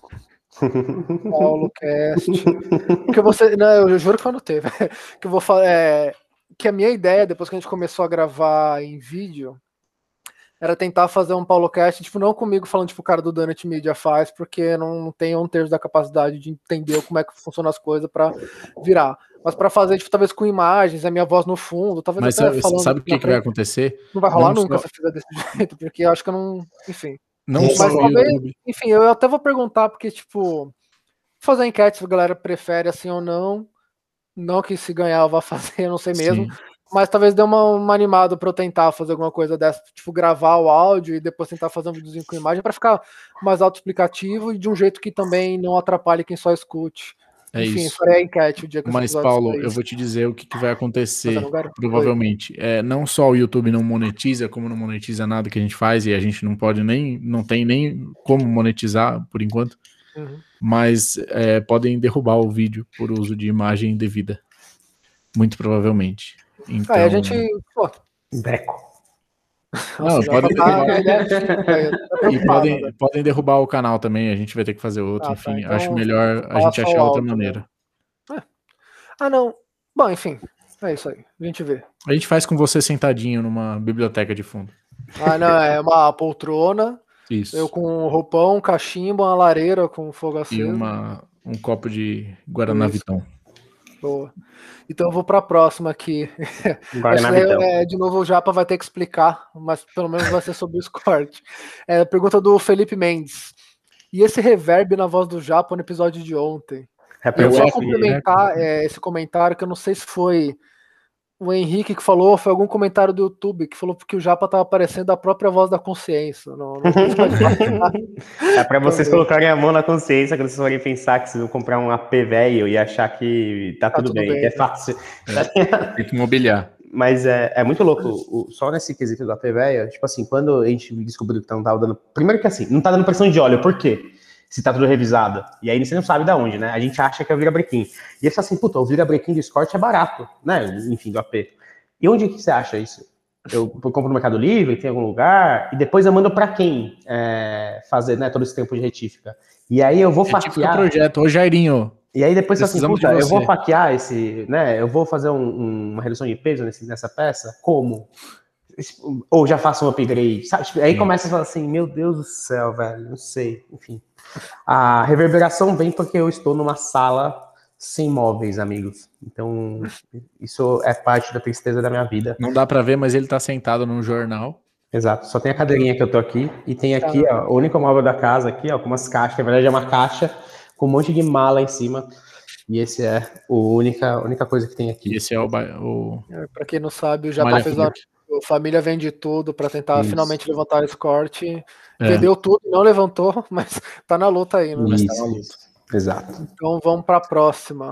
Paulo Cast. Que você, não, eu juro que eu anotei, velho. Que eu vou falar. É, que a minha ideia, depois que a gente começou a gravar em vídeo, era tentar fazer um Paulo Cast, tipo, não comigo falando, tipo, o cara do Donut Media faz, porque não tenho um terço da capacidade de entender como é que funcionam as coisas pra virar. Mas pra fazer, tipo, talvez com imagens, a minha voz no fundo, talvez Mas até sabe, falando. sabe o que, na que vai frente. acontecer? Não vai rolar Não nunca só- se eu fizer desse jeito, porque eu acho que eu não. Enfim. Não Mas só Mas o talvez, YouTube. enfim, eu até vou perguntar, porque, tipo, fazer enquete se a galera prefere assim ou não. Não que se ganhar eu vá fazer, eu não sei mesmo. Sim. Mas talvez dê uma, uma animada pra eu tentar fazer alguma coisa dessa, tipo, gravar o áudio e depois tentar fazer um videozinho com imagem pra ficar mais autoexplicativo e de um jeito que também não atrapalhe quem só escute. É Enfim, isso. farei a enquete o dia que esse Mas, episódio Paulo, sair. eu vou te dizer o que, que vai Mas eu acontecer, não garanto. provavelmente. É, não só o YouTube não monetiza, como não monetiza nada que a gente faz, e a gente não pode nem, não tem nem como monetizar por enquanto, Uhum. mas é, podem derrubar o vídeo por uso de imagem indevida. Muito provavelmente. Então, Aí a gente, pô, Breco. Não, já podem tá- derrubar. ele é assim, velho, tá E preocupado, podem, velho. podem derrubar o canal também, a gente vai ter que fazer outro, Ah, tá, enfim. então Acho melhor a gente passa achar o outra áudio, maneira. né? Ah, não. Bom, enfim, é isso aí. A gente vê. A gente faz com você sentadinho numa biblioteca de fundo. Ah, não, é uma poltrona, Isso. eu com um roupão, um cachimbo, uma lareira com fogo E aceso. uma, um copo de Guaraná Isso. Vitão. Boa. Então eu vou para a próxima aqui. Guaraná Acho que Vitão. é, de novo o Japa vai ter que explicar, mas pelo menos vai ser sobre o Escort. É, pergunta do Felipe Mendes. E esse reverb na voz do Japa no episódio de ontem? É E eu pra só você. complementar é, esse comentário, que eu não sei se foi o Henrique que falou, foi algum comentário do YouTube que falou que o Japa estava aparecendo a própria voz da consciência. No, no É pra vocês Também. colocarem a mão na consciência quando vocês forem pensar que vocês vão comprar um A P velho e achar que tá, Tá tudo, tudo bem, bem, que é né? fácil. Tem que mobiliar. Mas é, é muito louco, o- só nesse quesito do A P velho, tipo assim, quando a gente descobriu que não tava dando. Primeiro que assim, não tá dando pressão de óleo, por quê? Se tá tudo revisado. E aí você não sabe da onde, né? A gente acha que é o virabrequim. E aí você fala assim, puta, o virabrequim do Escort é barato, né? Enfim, do A P. E onde que você acha isso? Eu compro no Mercado Livre, tem algum lugar, e depois eu mando para quem é, fazer, né, todo esse tempo de retífica. E aí eu vou Retífica faquear. projeto. Ô, Jairinho. E aí depois assim, Precisamos puta, de eu vou você. faquear esse, né, eu vou fazer um- um- uma redução de peso nesse- nessa peça? Como? Ou já faço um upgrade? Sabe? Tipo, aí Sim. começa a falar assim, meu Deus do céu, velho, não sei, enfim. A reverberação vem porque eu estou numa sala sem móveis, amigos. Então, isso é parte da tristeza da minha vida. Não dá pra ver, mas ele tá sentado num jornal. Exato, só tem a cadeirinha que eu tô aqui, e tem aqui, Ah. ó, o único móvel da casa aqui, ó, com umas caixas, que na verdade é uma caixa com um monte de mala em cima, e esse é a única, única coisa que tem aqui. Esse é o, ba- o... É, pra quem não sabe, o Japa Malha fez uma Forte. a família vende tudo para tentar Isso. finalmente levantar o Escort. É. Vendeu tudo, não levantou, mas tá na luta ainda. Né? Isso, isso. Exato. Então vamos para a próxima.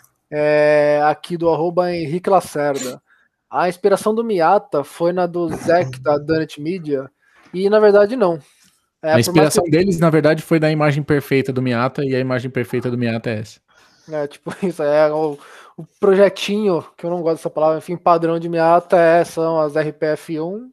É, aqui do arroba Henrique Lacerda. A inspiração do Miata foi na do Zek da Dunet Media, e na verdade não. É, A inspiração que... deles, na verdade, foi da imagem perfeita do Miata, e a imagem perfeita do Miata é essa. É, tipo isso, é o, o projetinho, que eu não gosto dessa palavra, enfim, padrão de Miata é, são as R P F um,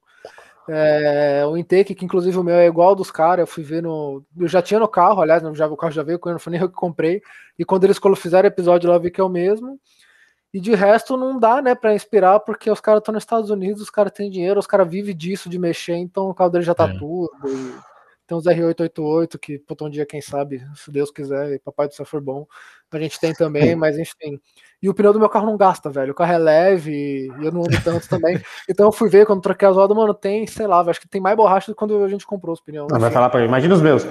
é, o intake, que inclusive o meu é igual dos caras, eu fui ver no... Eu já tinha no carro, aliás, já, o carro já veio com ele, não foi nem eu que comprei, e quando eles fizeram episódio lá, eu vi que é o mesmo, e de resto não dá, né, pra inspirar, porque os caras estão nos Estados Unidos, os caras têm dinheiro, os caras vivem disso, de mexer, então o carro dele já tá É. tudo, e... Tem uns R oitocentos e oitenta e oito que, puta, um dia, quem sabe, se Deus quiser, e papai do céu for bom, a gente tem também, mas enfim. E o pneu do meu carro não gasta, velho. O carro é leve e eu não ando tanto também. Então eu fui ver, quando troquei as rodas, mano, tem, sei lá, acho que tem mais borracha do que quando a gente comprou os pneus. Não, vai falar pra mim, imagina os meus.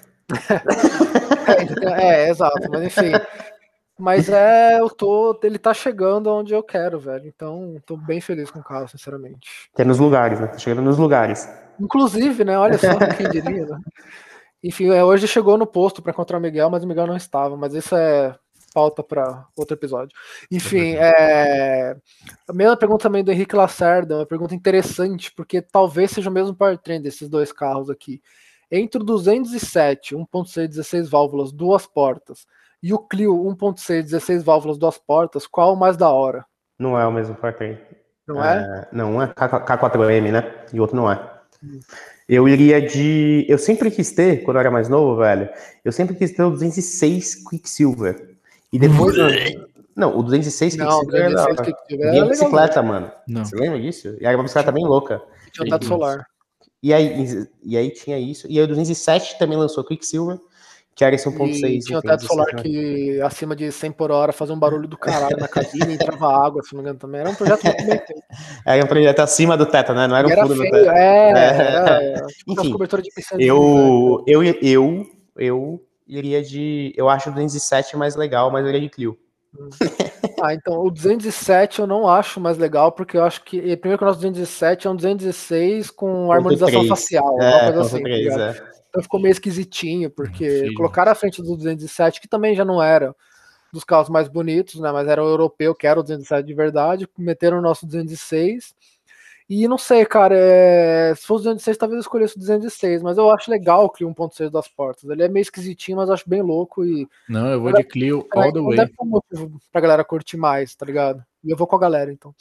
É, é, exato, mas enfim. Mas é, eu tô, ele tá chegando onde eu quero, velho. Então, tô bem feliz com o carro, sinceramente. Que é nos lugares, né? Tá chegando nos lugares. Inclusive, né? Olha só, quem diria, né? Enfim, é, hoje chegou no posto para encontrar o Miguel, mas o Miguel não estava. Mas isso é pauta para outro episódio. Enfim, é... a mesma pergunta também do Henrique Lacerda, uma pergunta interessante, porque talvez seja o mesmo powertrain desses dois carros aqui. Entre o duzentos e sete, um ponto seis, dezesseis válvulas, duas portas, e o Clio um ponto seis, dezesseis válvulas, duas portas, qual o mais da hora? Não é o mesmo powertrain. Não é? é? Não, um é K quatro M, né? E o outro não é. Eu iria de... Eu sempre quis ter, quando eu era mais novo, velho, eu sempre quis ter o duzentos e seis Quicksilver. E depois... Não, o duzentos e seis Não, Quicksilver duzentos e seis era... Quicksilver Vinha era bicicleta, legal, mano. Não. Você lembra disso? E era uma bicicleta bem louca. tinha um teto solar. E aí, e aí tinha isso. E aí o duzentos e sete também lançou Quicksilver, que era esse um ponto E seis. tinha o enfim, teto solar dezesseis, que acima de cem por hora fazia um barulho do caralho na cabine, entrava água, se não me engano também. Era um projeto muito bem feito. Era um projeto acima do teto, né? Não era um E era furo no feio, teto. é, É. era tipo Enfim, umas coberturas de piscina. Eu, eu, eu, eu iria de... Eu acho o duzentos e sete mais legal, mas eu iria de Clio. Ah, então o duzentos e sete eu não acho mais legal, porque eu acho que, primeiro que o nosso duzentos e sete é um duzentos e seis com harmonização três. facial, É, uma coisa ponto assim, tá três, ligado? é. Então ficou meio esquisitinho, porque Feio. colocaram à frente do duzentos e sete, que também já não era dos carros mais bonitos, né? Mas era o europeu, que era o duzentos e sete de verdade, meteram o nosso duzentos e seis. E não sei, cara, é... se fosse o duzentos e seis, talvez eu escolhesse o duzentos e seis, mas eu acho legal o Clio um ponto seis das portas. Ele é meio esquisitinho, mas eu acho bem louco e. Não, eu vou de Clio all the Não way. deve ter um motivo pra galera curtir mais, tá ligado? E eu vou com a galera, então.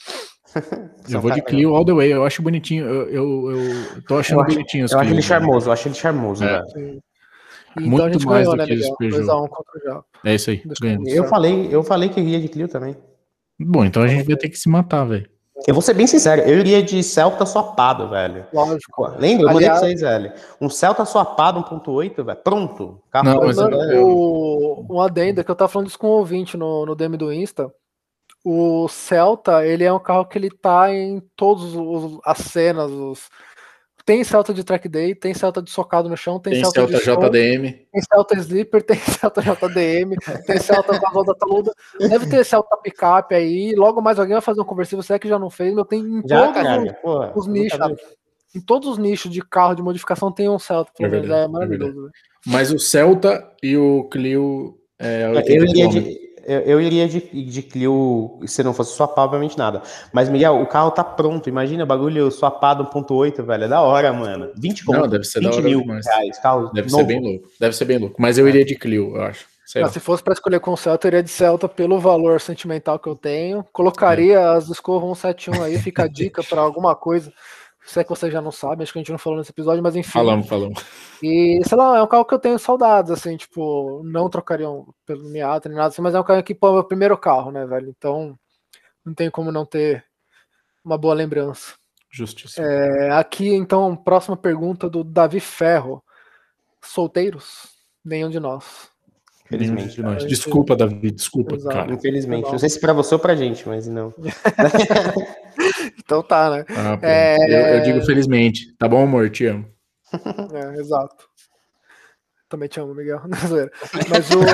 Eu vou de Clio all the way, eu acho bonitinho, eu, eu, eu tô achando eu acho, bonitinho os Eu acho Clio, ele né? charmoso, eu acho ele charmoso, É. velho. E então Muito a gente mais ganhou, do né, que os Miguel? Peugeot. dois a um contra o Japa. É isso aí, Deixa ganhamos. Eu falei, eu falei que iria de Clio também. Bom, então a gente vai ter que se matar, velho. Eu vou ser bem sincero, eu iria de Celta swapado, velho. Lógico. Pô, lembra? Eu mandei pra Aliás, vocês, velho. Um Celta swapado um ponto oito, velho. Pronto. Carro Não, mas dois, eu- velho. o, um adendo é que eu tava falando isso com um ouvinte no, no D M do Insta. O Celta, ele é um carro que ele tá em todas as cenas. Os... Tem Celta de track day, tem Celta de socado no chão, tem, Tem Celta, Celta de show, J D M. tem Celta Sleeper, tem Celta J D M, tem Celta com a roda taluda. Deve ter Celta picape aí. Logo mais alguém vai fazer um conversível, se é que já não fez, meu, tem em Já, todos caralho. os, Porra, os eu nichos. nunca vi. Em todos os nichos de carro de modificação tem um Celta, pelo É menos. verdade, É é maravilhoso. velho. Mas o Celta e o Clio é Eu oitenta iria quilômetros. de, eu, eu iria de, de Clio se não fosse swapar, obviamente nada. Mas, Miguel, o carro tá pronto. Imagina, bagulho swapado um ponto oito, velho. É da hora, mano. vinte Não, conto, deve ser da vinte hora mil demais. reais. Carro Deve novo. ser bem louco. Deve ser bem louco. Mas eu iria de Clio, eu acho. Sei Não, lá. se fosse para escolher com o Celta, eu iria de Celta pelo valor sentimental que eu tenho. Colocaria É. as Discovery cento e setenta e um aí, fica a dica para alguma coisa. Se é que você já não sabe, acho que a gente não falou nesse episódio, mas enfim. Falamos, falamos. E, sei lá, é um carro que eu tenho saudades, assim, tipo, não trocariam pelo Miata nem nada assim, mas é um carro que, pô, é o meu primeiro carro, né, velho? Então, não tem como não ter uma boa lembrança. Justíssimo. É, aqui, então, próxima pergunta do Davi Ferro. Solteiros? Nenhum de nós. Infelizmente. Nenhum de nós. cara. Desculpa, Davi, desculpa, Exato. cara. Infelizmente. Não. Não sei se pra você ou pra gente, mas não. Então tá, né? Ah, pronto. É... Eu, eu digo felizmente. Tá bom, amor? Te amo. É, exato. Também te amo, Miguel. Não, zoeira. Mas o.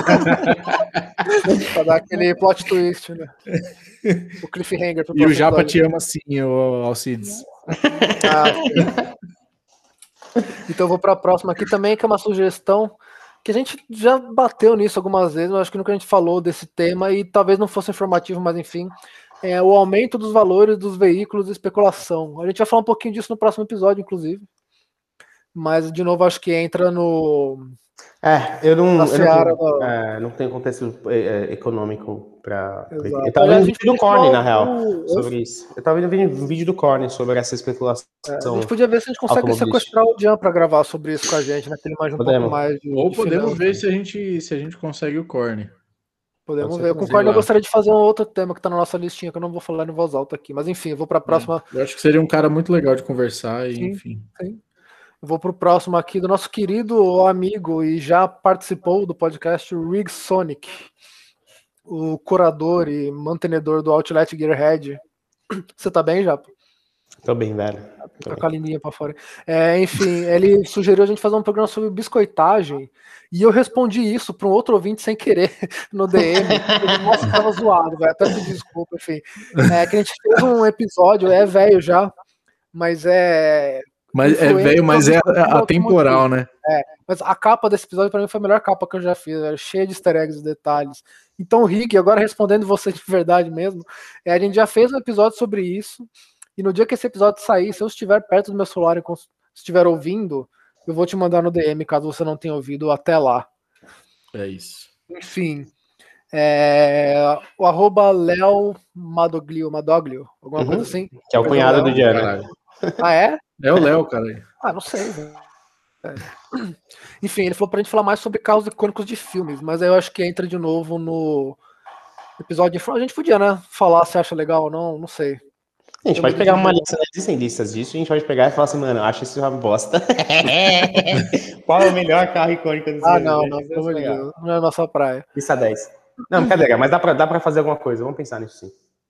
pra dar aquele plot twist, né? O cliffhanger pro E o próximo Japa episódio. te ama sim, ô Alcides. Ah, sim. Então eu vou para a próxima aqui também, que é uma sugestão que a gente já bateu nisso algumas vezes, mas acho que nunca a gente falou desse tema e talvez não fosse informativo, mas enfim, é o aumento dos valores dos veículos de especulação. A gente vai falar um pouquinho disso no próximo episódio, inclusive. Mas, de novo, acho que entra no... É, eu não, Na eu seara não, da- é, não tenho contexto é, econômico pra. pra- Exato. Eu tava Aliás, vendo a um gente vídeo do podia Corne, na falar real, do- sobre isso. Eu tava vendo um vídeo do Corne sobre essa especulação. É, a gente podia ver se a gente consegue automobilística. sequestrar o Jean para gravar sobre isso com a gente, né? Que ele manja um Podemos. pouco mais de, Ou de podemos finanças. ver se a gente, se a gente consegue o corne. Podemos Pode ser ver. Eu também. concordo, Sei eu lá. gostaria de fazer um outro tema que tá na nossa listinha, que eu não vou falar em voz alta aqui. Mas enfim, eu vou para a próxima. Eu acho que seria um cara muito legal de conversar e, Sim. enfim. Eu vou pro próximo aqui do nosso querido amigo e já participou do podcast o Rig Sonic, o curador e mantenedor do Outlet Gearhead. Você tá bem, Japa? Tô bem, velho. Tô Tá bem. com a linguinha pra fora. É, enfim, ele sugeriu a gente fazer um programa sobre biscoitagem e eu respondi isso para um outro ouvinte sem querer no D M. Ele, nossa, tava zoado, velho. Até pedir desculpa, enfim. É que a gente fez um episódio, é velho já, mas é. Mas é influente velho, mas é do atemporal, né? Mas a capa desse episódio pra mim foi a melhor capa que eu já fiz, era cheia de easter eggs e detalhes. Então, Rick, agora respondendo você de verdade mesmo, é, a gente já fez um episódio sobre isso, e no dia que esse episódio sair, se eu estiver perto do meu celular e cons- estiver ouvindo, eu vou te mandar no D M, caso você não tenha ouvido até lá. É isso. Enfim, é, o arroba Léo Madoglio, Madoglio, alguma Uhum. coisa assim. Que é o cunhado do Jean, né? Caralho. Ah, é? É o Léo, cara. Ah, não sei, velho. É. Enfim, ele falou pra gente falar mais sobre carros icônicos de filmes, mas aí eu acho que entra de novo no episódio de... A gente podia, né? Falar se acha legal ou não, não sei. A gente Eu pode me pegar uma decidi. lista, né? Existem listas disso, e a gente pode pegar e falar assim, mano, eu acho isso uma bosta. Qual é o melhor carro icônico do Ah, cinema? não, Acho não, isso pelo amor de legal. Deus, não é a nossa praia. Lista dez. Não, brincadeira, mas dá pra, dá pra fazer alguma coisa, vamos pensar nisso sim.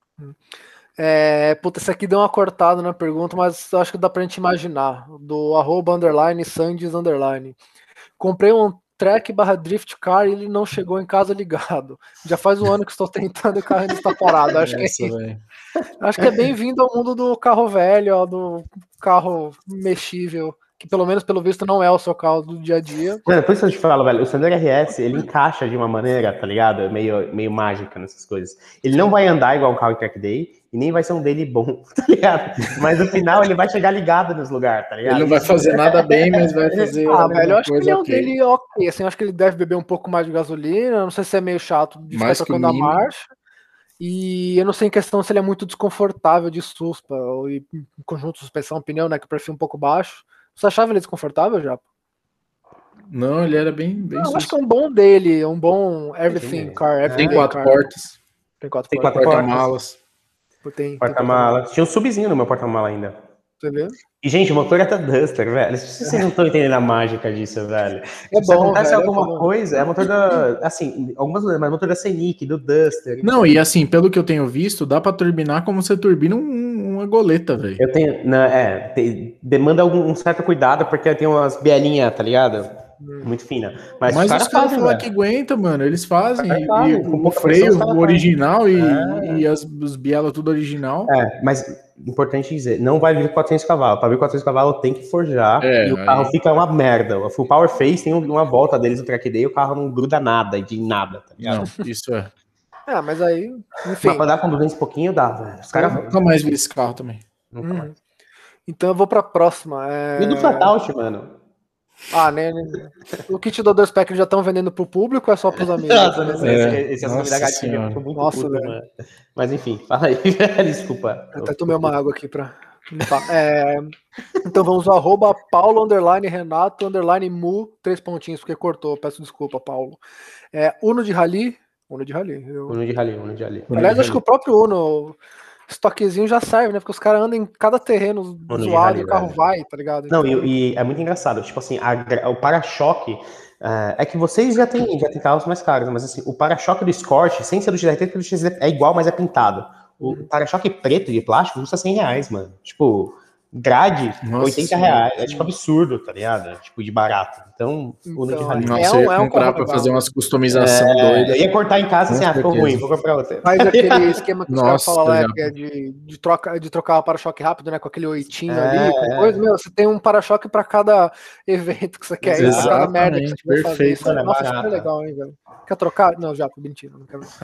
É, puta, esse aqui deu uma cortada na pergunta, mas eu acho que dá pra gente imaginar. Do arroba underline, Sandes underline. Comprei um track barra drift car e ele não chegou em casa ligado. Já faz um ano que estou tentando e o carro ainda está parado. Acho que é Essa, isso. velho. Acho que é bem-vindo ao mundo do carro velho, ó, do carro mexível, que pelo menos pelo visto não é o seu carro do dia a dia. Mano, por isso que eu te falo, velho, o Sandero R S, ele encaixa de uma maneira, tá ligado? Meio, meio mágica nessas coisas. Ele não vai andar igual um carro de track day e nem vai ser um dele bom, tá ligado? Mas no final ele vai chegar ligado nos lugares, tá ligado? Ele não vai fazer nada bem, mas vai fazer. Ah, a velho, eu mesma acho que coisa, ele é um ok. dele ok, assim, eu acho que ele deve beber um pouco mais de gasolina, não sei se é meio chato de Mais ficar que o trocando a mínimo. marcha. E eu não sei em questão se ele é muito desconfortável de suspa, ou em conjunto suspensão, pneu, né, que o perfil é um pouco baixo. Você achava ele desconfortável, Japa? Não, ele era bem, bem Eu acho que é susto. um bom dele, um bom everything Sim, car. é. Tem Everyday quatro car. portas, Tem quatro Tem portas. quatro porta-malas. Tem, tem Porta-mala. Tinha um subzinho no meu porta-mala ainda. Você vê? E, gente, o motor é da Duster, velho. Vocês não estão entendendo a mágica disso, velho. É Se bom, acontece velho, é alguma bom. coisa, é motor da. Assim, algumas mas motor da Scenic, do Duster. Não, e assim, pelo que eu tenho visto, dá pra turbinar como você turbina um- uma goleta, velho. Eu tenho. Na, é, tem- demanda algum um certo cuidado, porque tem umas bielinhas, tá ligado? Muito fina. Mas, Mas os caras os caras fazem, falam velho. que aguenta, mano. Eles fazem. Os caras E, fazem. e Com o pouca pressão, os freio, caras o original e, É. e as, os biela tudo original. É, mas importante dizer, não vai vir quatrocentos cavalos. Para vir quatrocentos cavalos tem que forjar É, e o carro aí- fica uma merda. O Full Power Face tem uma volta deles no track day e o carro não gruda nada, de nada, tá ligado? Não, isso é. Ah, mas aí, Mas enfim. pra dar com duzentos e pouquinho dá, velho. Os caras. Nunca mais vi esse carro também. Nunca Uhum. mais. Então eu vou pra próxima. É... E o do Flatout, mano? Ah, né? né. O kit do dois pack já estão vendendo pro público ou é só pros amigos? Nossa, não sei, É, esse, esse assunto nossa da gatilha senhora. ficou muito Nossa, puto, velho. mano. Mas enfim, fala aí, velho, desculpa. Eu até tomei uma água aqui pra limpar. É, então vamos ao arroba Paulo underline Renato underline Mu, três pontinhos, porque cortou, peço desculpa, Paulo. É, Uno de Rally. Uno de Rally. Eu... Uno de rally, Uno de rally. Aliás, acho que o próprio Uno, estoquezinho já serve, né? Porque os caras andam em cada terreno Uno de zoado rally, e o carro velho. vai, tá ligado? Não, Então, e, e é muito engraçado. Tipo assim, a- o para-choque. É, é que vocês já têm, já têm carros mais caros, mas assim, o para-choque do Escort, sem ser do X R T, porque o X R T é igual, mas é pintado. O para-choque preto de plástico custa cem reais, mano. Tipo, grade, Nossa oitenta senhora. reais. É tipo absurdo, tá ligado? Tipo, de barato. Então, Uno de Então, rally. É Nossa, um- eu ia é um comprar carro pra legal, fazer né? umas customização É, doida. eu ia cortar em casa Com assim, ah, ficou certeza. ruim, vou comprar outra. Faz aquele esquema que os caras Nossa, falam lá, já. que é de, de, troca, de trocar o para-choque rápido, né? Com aquele oitinho É, ali, com é. coisa. Meu, você tem um para-choque pra cada evento que você quer ir, pra cada merda que você Exatamente, tiver fazer. perfeito. Isso, é- Mano, é nossa, isso é barato. legal, hein, velho? Quer trocar? Não, já, mentira, não quero.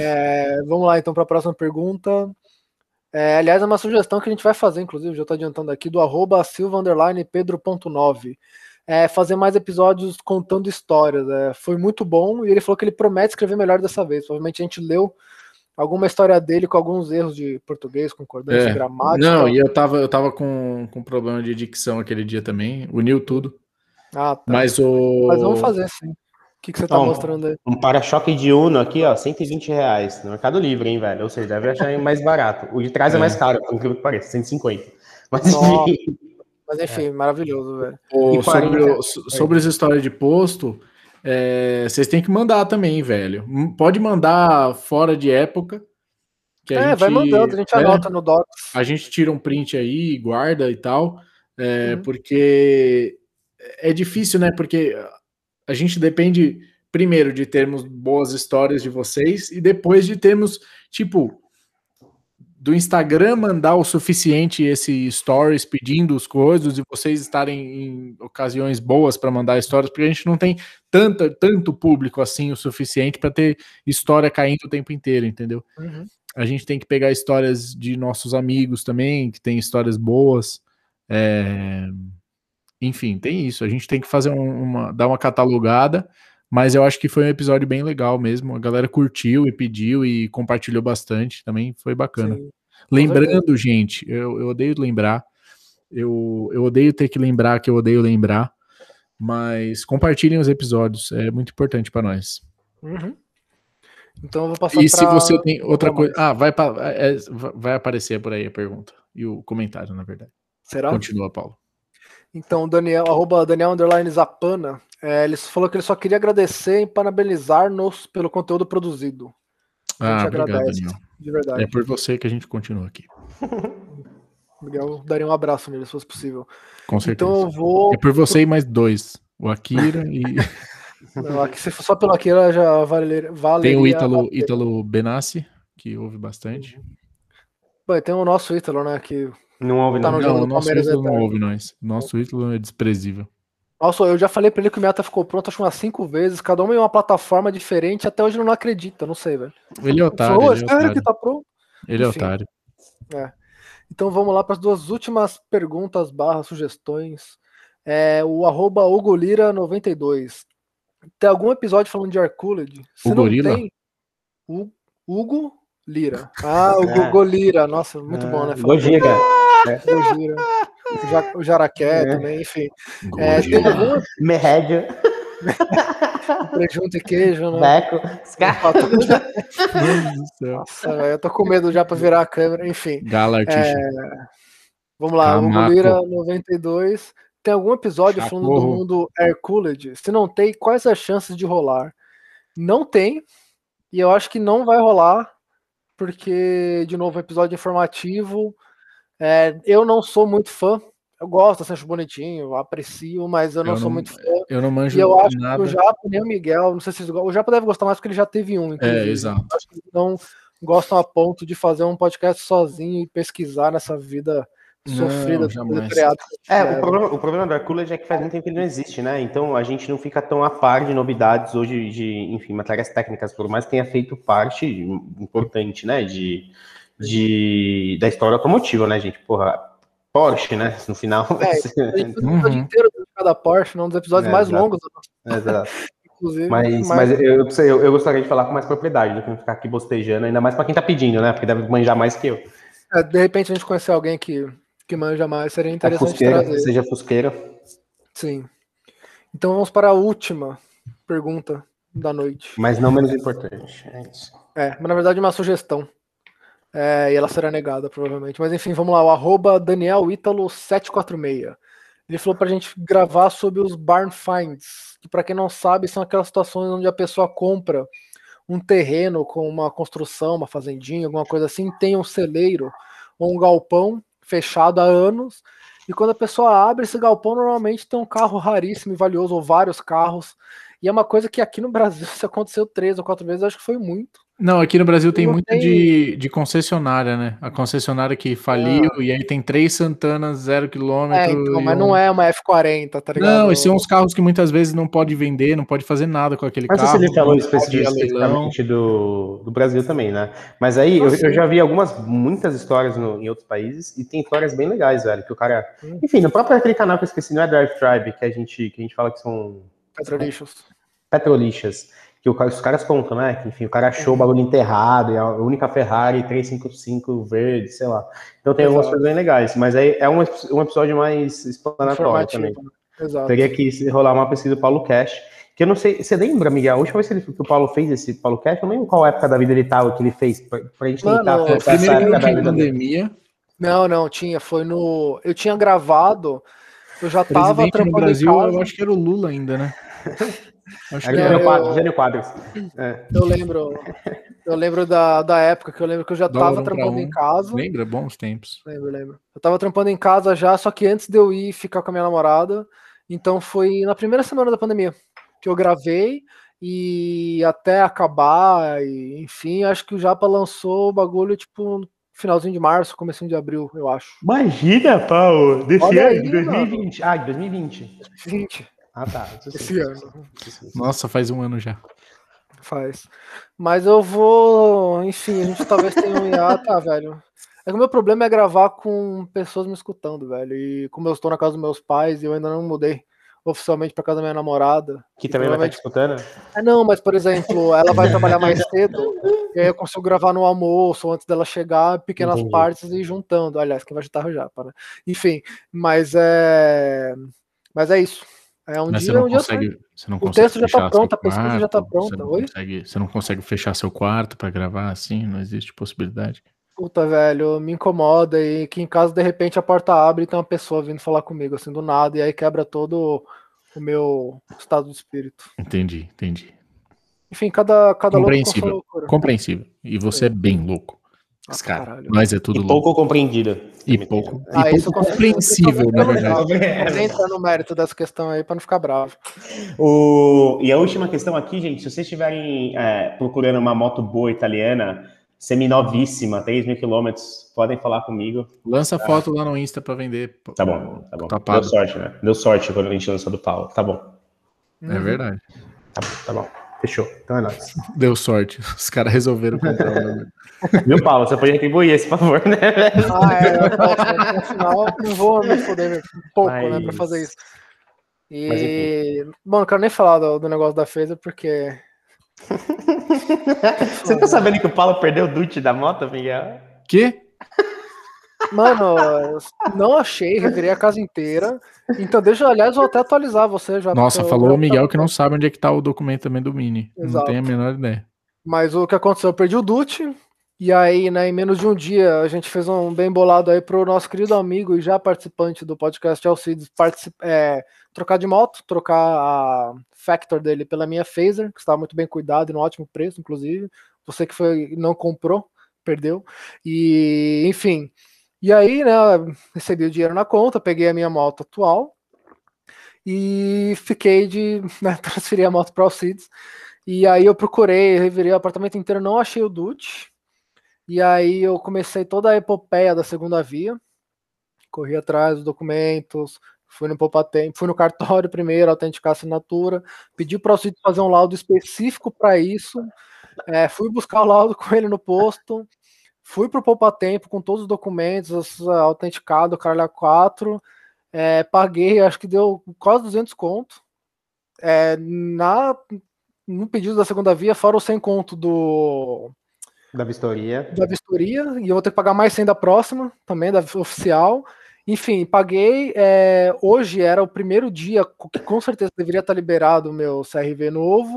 É, vamos lá, então, pra próxima pergunta. É, aliás, é uma sugestão que a gente vai fazer, inclusive, já tô adiantando aqui, do arroba silva underline pedro ponto nove. É, fazer mais episódios contando histórias. É, foi muito bom e ele falou que ele promete escrever melhor dessa vez. Provavelmente a gente leu alguma história dele com alguns erros de português, concordância, É. gramática. Não, e eu tava, eu tava com, com problema de dicção aquele dia também. Uniu tudo. Ah, tá. Mas o. Mas vamos fazer sim. O que, que você tá Ó, mostrando aí? Um para-choque de Uno aqui, ó, cento e vinte reais no Mercado Livre, hein, velho? Ou seja, deve achar mais barato. O de trás é, É. mais caro, por incrível que pareça, cento e cinquenta. Mas Nossa. enfim. Mas enfim, maravilhoso, velho. o- E sobre, quarenta. o- sobre as histórias de posto, é, vocês têm que mandar também, velho. M- Pode mandar fora de época. Que a É, gente, vai mandando, a gente né, anota no Docs. a gente tira um print aí, guarda e tal. É, Uhum. Porque é difícil, né? Porque a gente depende, primeiro, de termos boas histórias de vocês e depois de termos, tipo, do Instagram mandar o suficiente esse stories pedindo as coisas e vocês estarem em ocasiões boas para mandar histórias, porque a gente não tem tanta, tanto público assim o suficiente para ter história caindo o tempo inteiro, entendeu? Uhum. A gente tem que pegar histórias de nossos amigos também, que tem histórias boas. É... Enfim, tem isso. A gente tem que fazer um, uma, dar uma catalogada, mas eu acho que foi um episódio bem legal mesmo. A galera curtiu e pediu e compartilhou bastante. Também foi bacana. Sim, Lembrando, gente, eu, eu odeio lembrar. Eu, eu odeio ter que lembrar que eu odeio lembrar. Mas compartilhem os episódios. É muito importante para nós. Uhum. Então eu vou passar E se pra... você tem outra pra coisa. mais. Ah, vai, pra, é, vai aparecer por aí a pergunta. E o comentário, na verdade. Será? Continua, Paulo. Então, Daniel, arroba Daniel underline Zapana, é, ele falou que ele só queria agradecer e parabenizar-nos pelo conteúdo produzido. A gente Ah, obrigado, agradece, Daniel. de verdade. É por você que a gente continua aqui. Miguel, daria um abraço nele, se fosse possível. Com certeza. Então eu vou... É por você e mais dois. O Akira e... Não, aqui, se for só pelo Akira, já valeria... Tem o valeria Ítalo, a pena. Ítalo Benassi, que ouve bastante. Pô, tem o nosso Ítalo, né, que Não ouve, tá não. no jogo Não, o do nosso Palmeiras Ítalo não eterno. ouve nós. Nosso Ítalo é desprezível. Nossa, eu já falei pra ele que o Meta ficou pronto acho umas cinco vezes, cada uma em uma plataforma diferente, até hoje ele não acredita, não sei, velho. Ele é Ele otário, falou, "Ô, ele é sério que otário. tá pronto?" Ele é Enfim. otário. É. Então vamos lá para as duas últimas perguntas barra sugestões. É, o arroba Ugolira noventa e dois. Tem algum episódio falando de Arcooled? Se O não Gorila? tem, o Hugo Lira. Ah, o Ah. Gogolira. Nossa, muito bom, né? Falar Gojira. Gojira. O, ja, o Jaraqué É. também, enfim. É, tem Gojira. alguma Merrédio. presunto e queijo, né? Beco. Empata- Mano do céu. Nossa, velho, eu tô com medo já pra virar a câmera, enfim. Gala Articha. Vamos lá, o Camaco. Golira noventa e dois. Tem algum episódio falando do Chacorro. mundo Hercules? Se não tem, quais as chances de rolar? Não tem, e eu acho que não vai rolar, porque, de novo, episódio informativo. É, eu não sou muito fã. Eu gosto, assim, acho bonitinho, eu aprecio, mas eu não Eu sou não, muito fã. eu não E manjo eu acho que o nada. Japa, nem o Miguel, não sei se vocês gostam. O Japa deve gostar mais porque ele já teve um, inclusive. É, exato. Eu acho que eles não gostam a ponto de fazer um podcast sozinho e pesquisar nessa vida sofrida Não, do jamais. proletariado que a É, gente o leva. problema, o problema do Hercules é que faz muito tempo que ele não existe, né? Então a gente não fica tão a par de novidades hoje de, enfim, matérias técnicas, por mais que tenha feito parte importante, né? De, de, da história automotiva, né, gente? Porra, Porsche, né? No final. É, a gente fez um Uhum. episódio inteiro de cada Porsche, um dos episódios É, mais exato. longos, Exato. inclusive. Mas, mas mas eu, eu, eu gostaria de falar com mais propriedade do que não ficar aqui bostejando, ainda mais pra quem tá pedindo, né? Porque deve manjar mais que eu. é, de repente a gente conhecer alguém que, que manja mais, seria É interessante fusqueira, trazer. seja fusqueira. Sim. Então vamos para a última pergunta da noite. Mas não menos importante. É isso. É, mas na verdade uma sugestão. É, e ela será negada, provavelmente. Mas enfim, vamos lá. O arroba Daniel Ítalo sete quatro seis. Ele falou pra gente gravar sobre os barn finds, que pra quem não sabe, são aquelas situações onde a pessoa compra um terreno com uma construção, uma fazendinha, alguma coisa assim, tem um celeiro ou um galpão fechado há anos, e quando a pessoa abre esse galpão, normalmente tem um carro raríssimo e valioso, ou vários carros, e é uma coisa que aqui no Brasil, se aconteceu três ou quatro vezes, acho que foi muito. Não, aqui no Brasil tem Não muito tem- de, de concessionária, né? A concessionária que faliu, Ah. e aí tem três Santanas, zero quilômetro. É, então, e mas um- não é uma F quarenta, tá ligado? Não, esses são os carros que muitas vezes não pode vender, não pode fazer nada com aquele Mas carro. você falou não pode ir a leilão. especificamente do, do Brasil também, né? Mas aí eu, eu já vi algumas, muitas histórias no, em outros países e tem histórias bem legais, velho. Que o cara. Hum. Enfim, no próprio aquele canal que eu esqueci, não é Drive Tribe, que a gente, que a gente fala que são Petrolixos. petrolixas. Que o, os caras contam, né? Que enfim, o cara achou o bagulho enterrado, é a única Ferrari trezentos e cinquenta e cinco verde, sei lá. Então tem algumas Exato. coisas bem legais. Mas aí é um, um episódio mais explanatório também. Informativo. Exato. Teria que rolar uma pesquisa do Paulo Cash. Que eu não sei, você lembra, Miguel? A última vez que, ele, que o Paulo fez esse Paulo Cash, eu não lembro qual época da vida ele tava, que ele fez, pra, pra gente tentar Mano, É, forçar essa primeiro época que da tinha vida dele. pandemia, Não, não, tinha. Foi no. Eu tinha gravado, eu já tava presidente no trampando Brasil, em casa. eu acho que era o Lula ainda, né? Acho Era que o Não, Jânio era. Quadros, eu- Jânio Quadros. É. Eu lembro. Eu lembro da, da época, que eu lembro que eu já Dólar tava um pra trampando um. em casa. Lembra? Bons tempos. Lembro, lembro. Eu tava trampando em casa já, só que antes de eu ir ficar com a minha namorada, então foi na primeira semana da pandemia que eu gravei e até acabar, e, enfim, acho que o Japa lançou o bagulho tipo no finalzinho de março, comecinho de abril, eu acho. Imagina, Paulo, desse Olha ano, aí, de dois mil e vinte. Ah, de dois mil e vinte. vinte, Ah, tá. Isso sim, esse isso ano. sim, isso sim, isso sim. Nossa, faz um ano já. Faz. Mas eu vou, enfim, a gente talvez tenha um hiato, tá, velho. É que o meu problema é gravar com pessoas me escutando, velho. E como eu estou na casa dos meus pais e eu ainda não mudei oficialmente pra casa da minha namorada. Que e também vai estar provavelmente- te escutando? É, não, mas por exemplo, ela vai trabalhar mais cedo, e aí eu consigo gravar no almoço, ou antes dela chegar, pequenas Entendi. partes e ir juntando. Aliás, quem vai juntar é o Japa, né? Enfim, mas é. Mas é isso. É um Mas dia, você não um dia consegue, você não O consegue texto já tá fechar pronto, seu a pesquisa já tá quarto, pronta. Você não, Oi? consegue, você não consegue fechar seu quarto pra gravar assim? Não existe possibilidade. Puta, velho, me incomoda e que em casa, de repente, a porta abre e tem uma pessoa vindo falar comigo, assim, do nada, e aí quebra todo o meu estado de espírito. Entendi, entendi. Enfim, cada, cada louco com sua Compreensível. loucura. Compreensível. E você é bem louco. Ah, Esse cara, caralho. nós é tudo E louco. pouco compreendido. E pouco, Ah, e isso pouco com certeza. compreensível, na Eu não- verdade. Não vem entrar no mérito dessa questão aí pra não ficar bravo. O... E a última questão aqui, gente, se vocês estiverem é, procurando uma moto boa italiana, seminovíssima, três mil quilômetros, podem falar comigo. Lança foto lá no Insta pra vender. Tá bom, tá bom. Tapado. Deu sorte, né? Deu sorte quando a gente lançou do Paulo. Tá bom, É verdade. tá bom, tá bom. Fechou. Então é nóis. Deu sorte. Os caras resolveram comprar o bagulho. Viu, Paulo? Você pode retribuir esse favor, né? Ah, é, eu posso, no final não vou me foder um pouco, Mas- né, pra fazer isso. Mas E, bom, não quero nem falar do, do negócio da Phaser, porque Você tá sabendo que o Paulo perdeu o Dutch da moto, Miguel? Que? Mano, eu não achei, revirei a casa inteira. Então, deixa, aliás, vou até atualizar você já. Nossa, falou o Miguel que não sabe onde é que tá o documento também do Mini. Exato. Não tem a menor ideia. Mas o que aconteceu? Eu perdi o Dutch. E aí, né, em menos de um dia, a gente fez um bem bolado aí pro nosso querido amigo e já participante do podcast Alcides é, trocar de moto, trocar a Factor dele pela minha Phaser, que estava muito bem cuidado e no ótimo preço, inclusive. Você que foi não comprou, perdeu. E, enfim. E aí, né, recebi o dinheiro na conta, peguei a minha moto atual e fiquei de né, transferir a moto para o Alcides. E aí eu procurei, revirei o apartamento inteiro, não achei o Dutch. E aí eu comecei toda a epopeia da segunda via, corri atrás dos documentos, fui no Poupatempo, fui no cartório primeiro, autenticar a assinatura, pedi para o Alcides fazer um laudo específico para isso, é, fui buscar o laudo com ele no posto, fui pro Poupatempo com todos os documentos, autenticado, caralho, quatro, é, paguei, acho que deu quase duzentos conto, é, na, no pedido da segunda via, fora o cem conto do... Da vistoria. Da vistoria, e eu vou ter que pagar mais cem da próxima, também, da oficial. Enfim, paguei, é, hoje era o primeiro dia que com certeza deveria estar liberado o meu C R V novo,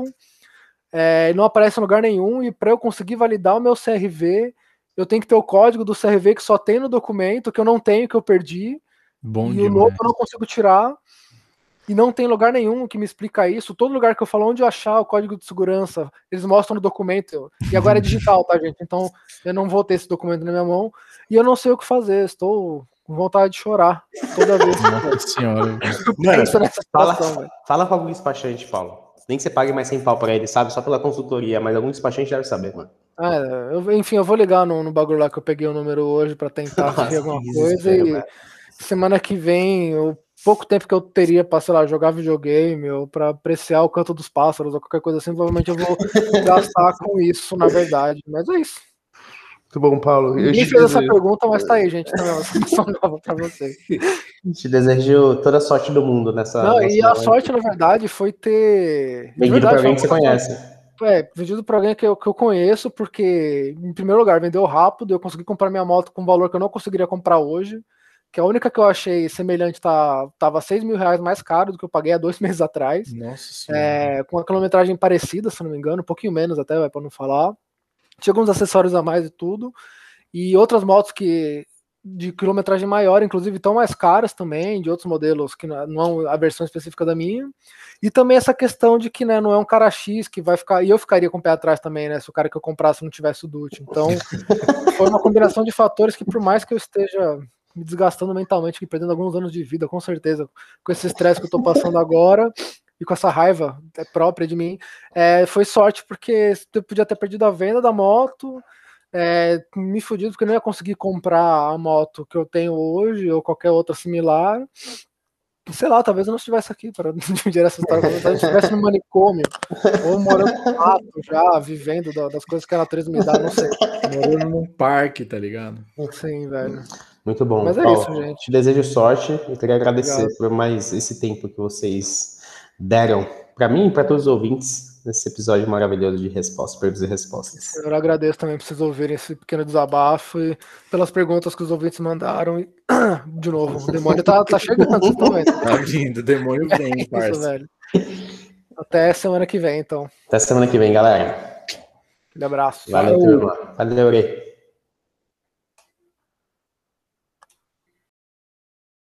é, não aparece em lugar nenhum, e para eu conseguir validar o meu C R V, eu tenho que ter o código do C R V que só tem no documento, que eu não tenho, que eu perdi. Bom e demais. O novo eu não consigo tirar. E não tem lugar nenhum que me explica isso. Todo lugar que eu falo onde eu achar o código de segurança, eles mostram no documento. E agora é digital, tá, gente? Então eu não vou ter esse documento na minha mão. E eu não sei o que fazer. Estou com vontade de chorar toda vez. Nossa senhora. Mano, nessa fala, situação, fala com algum despachante, Paulo. Nem que você pague mais cem pau pra ele, sabe? Só pela consultoria, mas algum despachante deve saber, mano. Ah, eu, enfim, eu vou ligar no, no bagulho lá que eu peguei o número hoje pra tentar Nossa, ver alguma que coisa. desespero, E velho. semana que vem, eu, pouco tempo que eu teria pra, sei lá, jogar videogame ou pra apreciar o canto dos pássaros ou qualquer coisa assim, provavelmente eu vou gastar com isso, na verdade. Mas é isso. Muito bom, Paulo. Eu Ninguém te fez essa desejo... pergunta, mas tá aí, gente. Também é uma situação nova pra vocês. Te desejo toda a sorte do mundo nessa... Não, nessa e a nova- sorte, na verdade, foi ter. de Vendido pra verdade, alguém que você foi uma conhece. É, vendido pra alguém que eu, que eu conheço, porque, em primeiro lugar, vendeu rápido, eu consegui comprar minha moto com um valor que eu não conseguiria comprar hoje, que a única que eu achei semelhante tá, tava seis mil reais mais caro do que eu paguei há dois meses atrás, Nossa senhora. é, com a quilometragem parecida, se não me engano, um pouquinho menos até, vai pra não falar. Tinha alguns acessórios a mais e tudo, e outras motos que de quilometragem maior, inclusive, estão mais caras também, de outros modelos que não é a versão específica da minha. E também essa questão de que, né, não é um cara X que vai ficar. E eu ficaria com o pé atrás também, né? Se o cara que eu comprasse não tivesse o Dutch. Então, foi uma combinação de fatores que, por mais que eu esteja me desgastando mentalmente, que perdendo alguns anos de vida, com certeza, com esse estresse que eu tô passando agora e com essa raiva própria de mim, é, foi sorte, porque eu podia ter perdido a venda da moto. É, me fudido porque eu não ia conseguir comprar a moto que eu tenho hoje ou qualquer outra similar. Sei lá, talvez eu não estivesse aqui para dividir essa história. Talvez eu estivesse no manicômio ou morando no mato já, vivendo das coisas que a natureza me dá, não sei. Morando num parque, tá ligado? Sim, velho. Muito bom. Mas é Paulo, isso, gente. te desejo sorte e queria agradecer Obrigado. por mais esse tempo que vocês deram para mim e para todos os ouvintes nesse episódio maravilhoso de respostas, perguntas e respostas. Eu agradeço também por vocês ouvirem esse pequeno desabafo e pelas perguntas que os ouvintes mandaram. E, de novo, o demônio tá, tá chegando, vocês estão vendo. Tá vindo, o demônio vem, É isso, parça. velho. Até semana que vem, então. Até semana que vem, galera. Aquele abraço. Valeu, turma. Valeu, Rei.